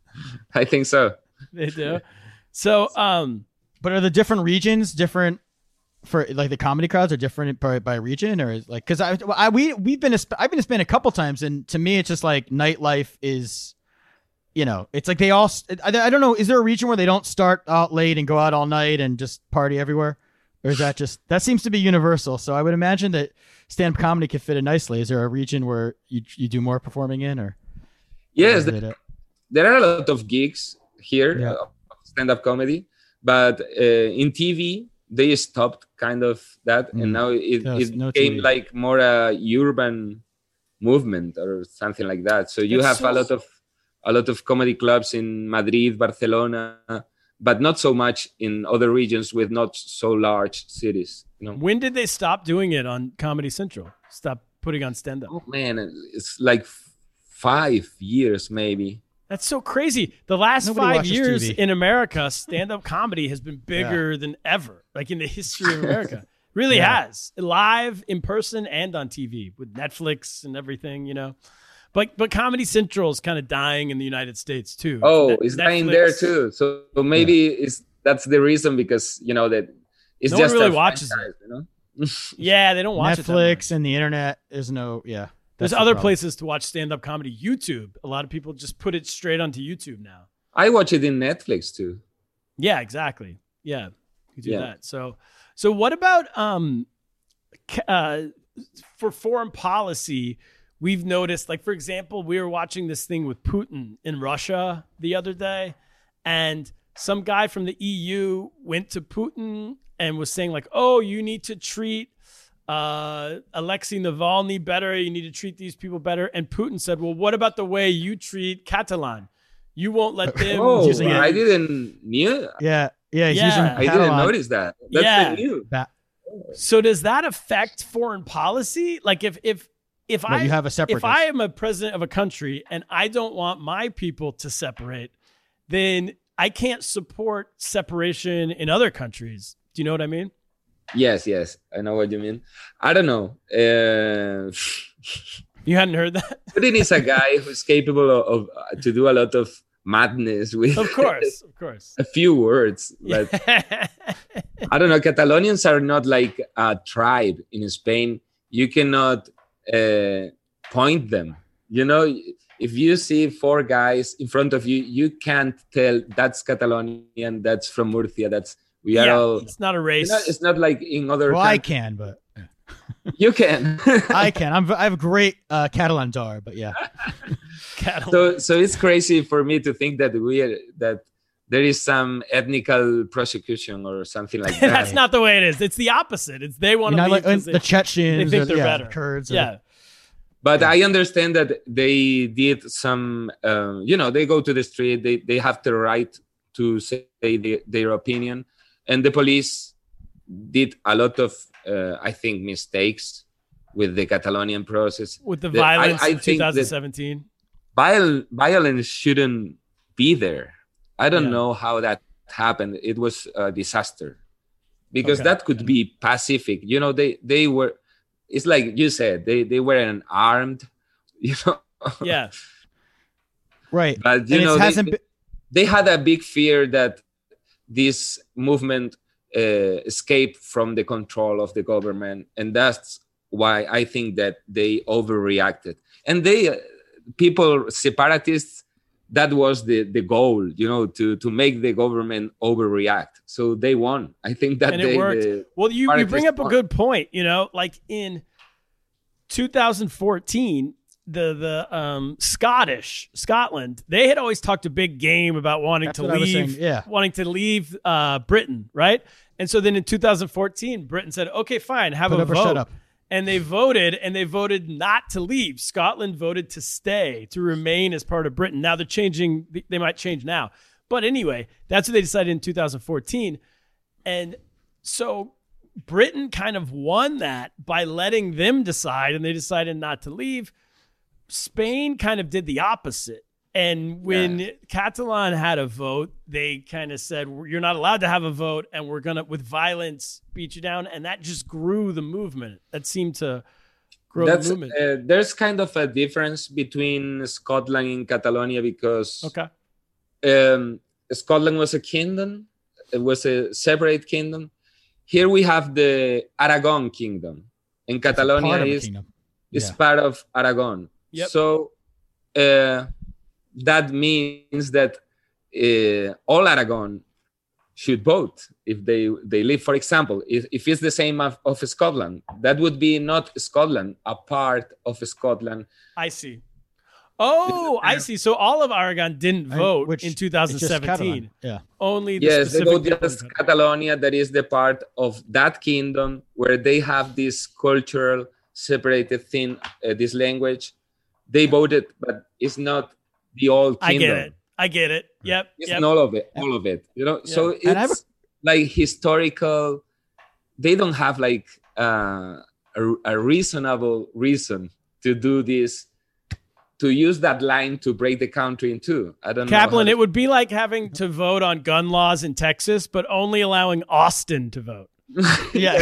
I think so. They do. So, um, But are the different regions different for like the comedy crowds are different by, by region, or is like because I, I we we've been to, Sp- I've been to Spain a couple times, and to me it's just like nightlife is, you know, it's like they all I, I don't know, is there a region where they don't start out late and go out all night and just party everywhere, or is that just that seems to be universal? So I would imagine that stand-up comedy could fit in nicely. Is there a region where you you do more performing in, or Yes, or the- is it- there are a lot of gigs here, Yeah. uh, stand-up comedy, but uh, in T V they stopped kind of that, Mm. and now it, No, it no became T V. like more a urban movement or something like that. So you It's have so- a lot of a lot of comedy clubs in Madrid, Barcelona, but not so much in other regions with not so large cities. You know, when did they stop doing it on Comedy Central? Stop putting on stand up? oh man, it's like f- five years maybe. That's so crazy. The last Nobody five watches years T V. in America, stand-up comedy has been bigger than ever, like in the history of America. Really Yeah. has. Live, in person, and on T V with Netflix and everything, you know. But but Comedy Central is kind of dying in the United States too. Oh, Net- it's dying there Netflix- too. So, so maybe it's that's the reason, because you know that it's No one just really a watches franchise, you know? Yeah, they don't watch it that much. Netflix and the internet? There's no yeah. There's that's the other problem. places to watch stand-up comedy. YouTube. A lot of people just put it straight onto YouTube now. I watch it in Netflix too. Yeah, exactly. Yeah, you do Yeah. that. So, so what about um, ca- uh, for foreign policy? We've noticed, like for example, we were watching this thing with Putin in Russia the other day, and some guy from the E U went to Putin and was saying like, "Oh, you need to treat uh, Alexei Navalny better. You need to treat these people better." And Putin said, "Well, what about the way you treat Catalan? You won't let them." Oh, using it. I didn't knew. Yeah, yeah. He's Yeah. using I didn't Catalan. notice that. That's Yeah. new. Ba- So does that affect foreign policy? Like if if if What, I you have a separatist? if I am a president of a country and I don't want my people to separate, then I can't support separation in other countries. Do you know what I mean? Yes, yes, I know what you mean. I don't know. Uh, You hadn't heard that? Putin is a guy who's capable of, of uh, to do a lot of madness with Of course, of course. a few words. But I don't know. Catalonians are not like a tribe in Spain. You cannot uh, point them. You know, if you see four guys in front of you, you can't tell that's Catalonian, that's from Murcia, that's we are yeah, all. It's not a race. You know, it's not like in other. Well, I countries. can, but You can. I can. I'm. I have great uh, Catalan dar, but yeah. so, so it's crazy for me to think that we are, that there is some ethnical prosecution or something like that. That's not the way it is. It's the opposite. It's they want to like, leave the Chechens. They think or, they're yeah, better. Kurds. Or, yeah. But I understand that they did some. Um, you know, they go to the street. They they have the right to say the, their opinion, and the police did a lot of. Uh, I think mistakes with the Catalonian process. With the The- violence I, I in think twenty that seventeen. viol- violence shouldn't be there. I don't Yeah. know how that happened. It was a disaster because Okay. that could be pacific. You know, they they were. It's like you said. They they weren't armed. You know. Yeah. Right. But you And it know, they, hasn't been- they had a big fear that this movement uh, escaped from the control of the government, and that's why I think that they overreacted. And they, uh, people, separatists, that was the, the goal, you know, to, to make the government overreact. So they won. I think that And they, it worked. the Well, you, you bring separatists up a won. good point. You know, like in two thousand fourteen, the the um, Scottish Scotland, they had always talked a big game about wanting That's to what I was leave, saying, yeah. wanting to leave uh, Britain, right? And so then in two thousand fourteen, Britain said, "Okay, fine, have Put a up or vote." shut up. And they voted, and they voted not to leave. Scotland voted to stay, to remain as part of Britain. Now they're changing; they might change now, but anyway, that's what they decided in two thousand fourteen. And so Britain kind of won that by letting them decide, and they decided not to leave. Spain kind of did the opposite. And when Yeah. Catalan had a vote, they kind of said, you're not allowed to have a vote, and we're going to, with violence, beat you down. And that just grew the movement. That seemed to grow That's, the movement. uh, there's kind of a difference between Scotland and Catalonia because Okay. um, Scotland was a kingdom. It was a separate kingdom. Here we have the Aragon kingdom, and Catalonia Part of the is kingdom. is Yeah. part of Aragon. Yep. So uh, that means that uh, all Aragon should vote if they they live. For example, if, if it's the same of, of Scotland, that would be not Scotland, a part of Scotland. I see. Oh, I see. So all of Aragon didn't I- vote which- in it's just twenty seventeen. Catalan. Yeah. Only the Yes, they go specific just people. Catalonia, that is the part of that kingdom where they have this cultural separated thing, uh, this language. They voted, but it's not the old I kingdom. get it. I get it. Yep. It's yep. not all of it, all of it. You know, so it's And I have like historical. They don't have like uh, a, a reasonable reason to do this, to use that line to break the country in two. I don't Kaplan, know. it would be like having to vote on gun laws in Texas, but only allowing Austin to vote. Yeah.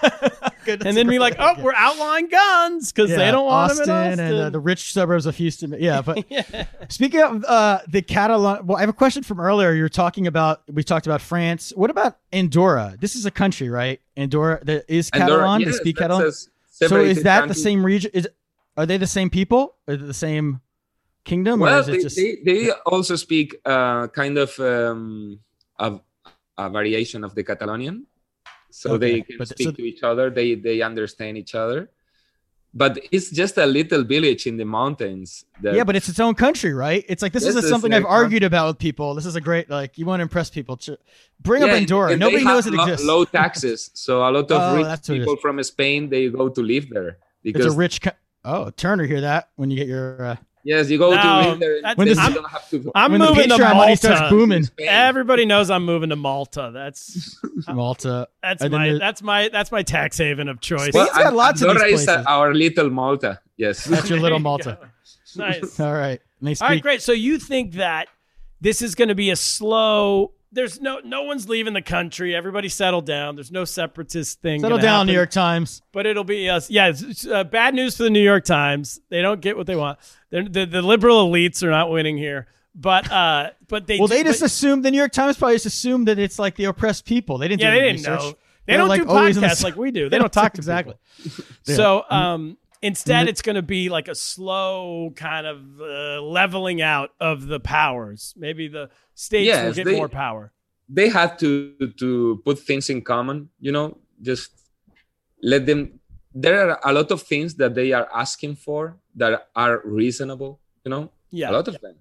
And then be like, oh, we're outlawing guns because they don't want Austin, them in Austin. and uh, the rich suburbs of Houston. Yeah, but speaking of uh, the Catalan, well, I have a question from earlier. You were talking about, we talked about France. What about Andorra? This is a country, right? Andorra that is Andorra, Catalan. yes, they speak that's Catalan. a So separated is that country. the same region? Is are they the same people? Are they the same kingdom? Well, or is it they, just they, they also speak uh, kind of um, a, a variation of the Catalonian. So Okay, they can but speak so- to each other. They they understand each other. But it's just a little village in the mountains. that- yeah, but it's its own country, right? It's like this Yes, is a, it's something their I've argued about with people. This is a great, like, you want to impress people. Ch- Bring Yeah, up Andorra. and Nobody they knows have it lo- exists. Low taxes, so a lot of Oh, rich that's what it people is. from Spain, they go to live there It's because a rich. Co- oh, Turner, hear that when you get your. Uh, yes, you go No, to live there. that's- Then this- you I'm- don't have to. I'm when the moving to Patreon money starts Malta. booming. Spain. Everybody knows I'm moving to Malta. That's Malta. that's And then my the- that's my that's my tax haven of choice. Spain's got An- lots of these Andorra is places. uh, our little Malta. Yes. That's your There little you Malta. go. Nice. All right. And they speak. All right, great. So you think that this is going to be a slow? There's no no one's leaving the country. Everybody settle down. There's no separatist thing. Settle gonna down, happen. New York Times. But it'll be us. Yeah, it's, it's, uh, bad news for the New York Times. They don't get what they want. They're, the the liberal elites are not winning here. But uh, but they Well, do- they just but- assumed, the New York Times probably just assumed that it's like the oppressed people. They didn't yeah do they any didn't research. know. They They're, don't like, do always in the podcasts s- like we do. They, They don't don't talk talk to exactly. people. So um Instead, it's going to be like a slow kind of uh, leveling out of the powers. Maybe the states Yes, will get they- more power. They have to to put things in common, you know, just let them. There are a lot of things that they are asking for that are reasonable, you know, Yeah. a lot of them.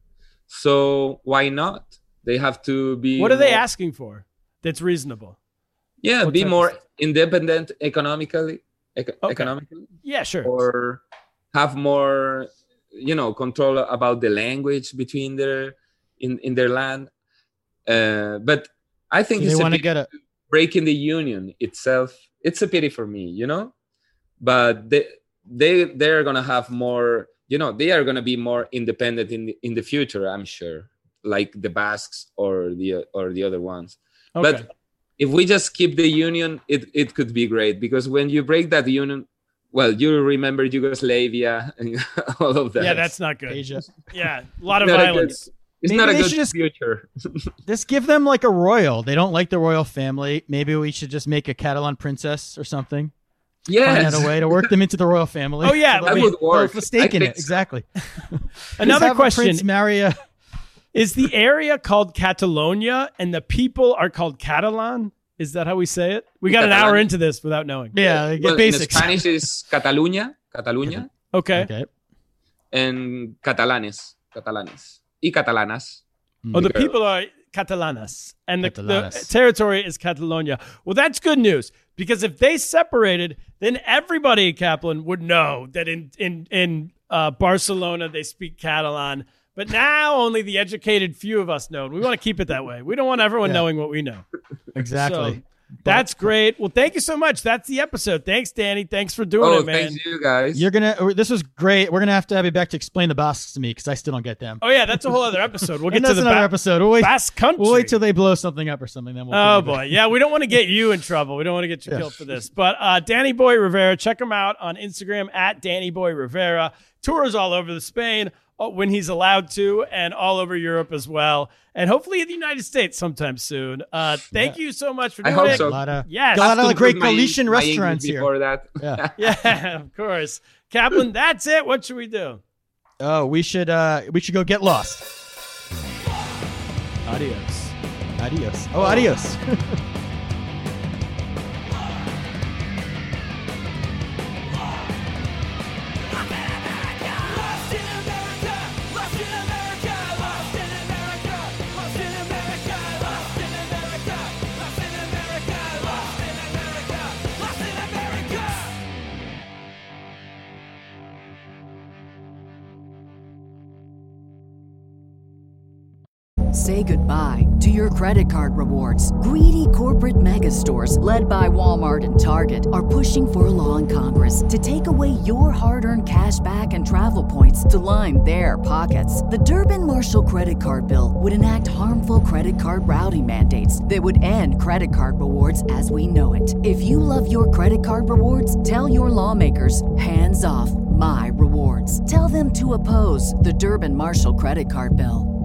So why not? They have to be. What are they more- asking for that's reasonable? Yeah, What be type of more stuff? independent economically, eco- Okay. economically, Yeah, sure. or have more, you know, control about the language between their in in their land. Uh, but I think Do it's they a want to pity get a breaking the union itself. It's a pity for me, you know. But they they they're gonna have more, you know, they are gonna be more independent in the, in the future, I'm sure, like the Basques or the or the other ones. Okay. But if we just keep the union, it, it could be great, because when you break that union, well, you remember Yugoslavia and all of that. Yeah, that's not good. Asia? Yeah, a lot of Not a good- violence. It's Maybe not a they good should just- future. Just give them like a royal. They don't like the royal family. Maybe we should just make a Catalan princess or something. Find Yes. out a way to work them into the royal family. Oh, yeah, So that they'll would be- work. they'll stake I in think it. so. Exactly. Another Just have a question. Prince marry a- Is the area called Catalonia and the people are called Catalan? Is that how we say it? We got an Catalan. hour into this without knowing. Yeah, get Well, in basics. Spanish is Cataluña, Cataluña, Okay. Okay. and Catalanes, Catalanes, y Catalanas. Oh, the Because- people are Catalanas, and the, the Catalanas. territory is Catalonia. Well, that's good news, because if they separated, then everybody in Kaplan would know that in in in uh, Barcelona they speak Catalan. But now only the educated few of us know. And we want to keep it that way. We don't want everyone Yeah. knowing what we know. Exactly. So, that's great. Well, thank you so much. That's the episode. Thanks, Danny. Thanks for doing Oh, it, man. thanks you guys. You're gonna. or This was great. We're gonna have to have you back to explain the Basques to me because I still don't get them. Oh yeah, that's a whole other episode. We'll get And to that's the another ba- episode. We'll wait, Basque country. we'll wait till they blow something up or something. Then we'll. Oh bring you boy, yeah, we don't want to get you in trouble. We don't want to get you Yeah. killed for this. But uh, Danny Boy Rivera, check him out on Instagram at Danny Boy Rivera. Tours all over the Spain uh, when he's allowed to, and all over Europe as well, and hopefully in the United States sometime soon. Uh, thank you so much for I doing hope it. back. so. A lot of. Yes. A lot Have of to the great improve my- Galician my restaurants English here. Before that. Yeah. Yeah, of course. Kaplan, that's it. What should we do? Oh, we should. Uh, we should go get lost. Adios. Adios. Oh, adios. Say goodbye to your credit card rewards. Greedy corporate mega stores, led by Walmart and Target, are pushing for a law in Congress to take away your hard-earned cash back and travel points to line their pockets. The Durbin-Marshall credit card bill would enact harmful credit card routing mandates that would end credit card rewards as we know it. If you love your credit card rewards, tell your lawmakers, hands off my rewards. Tell them to oppose the Durbin-Marshall credit card bill.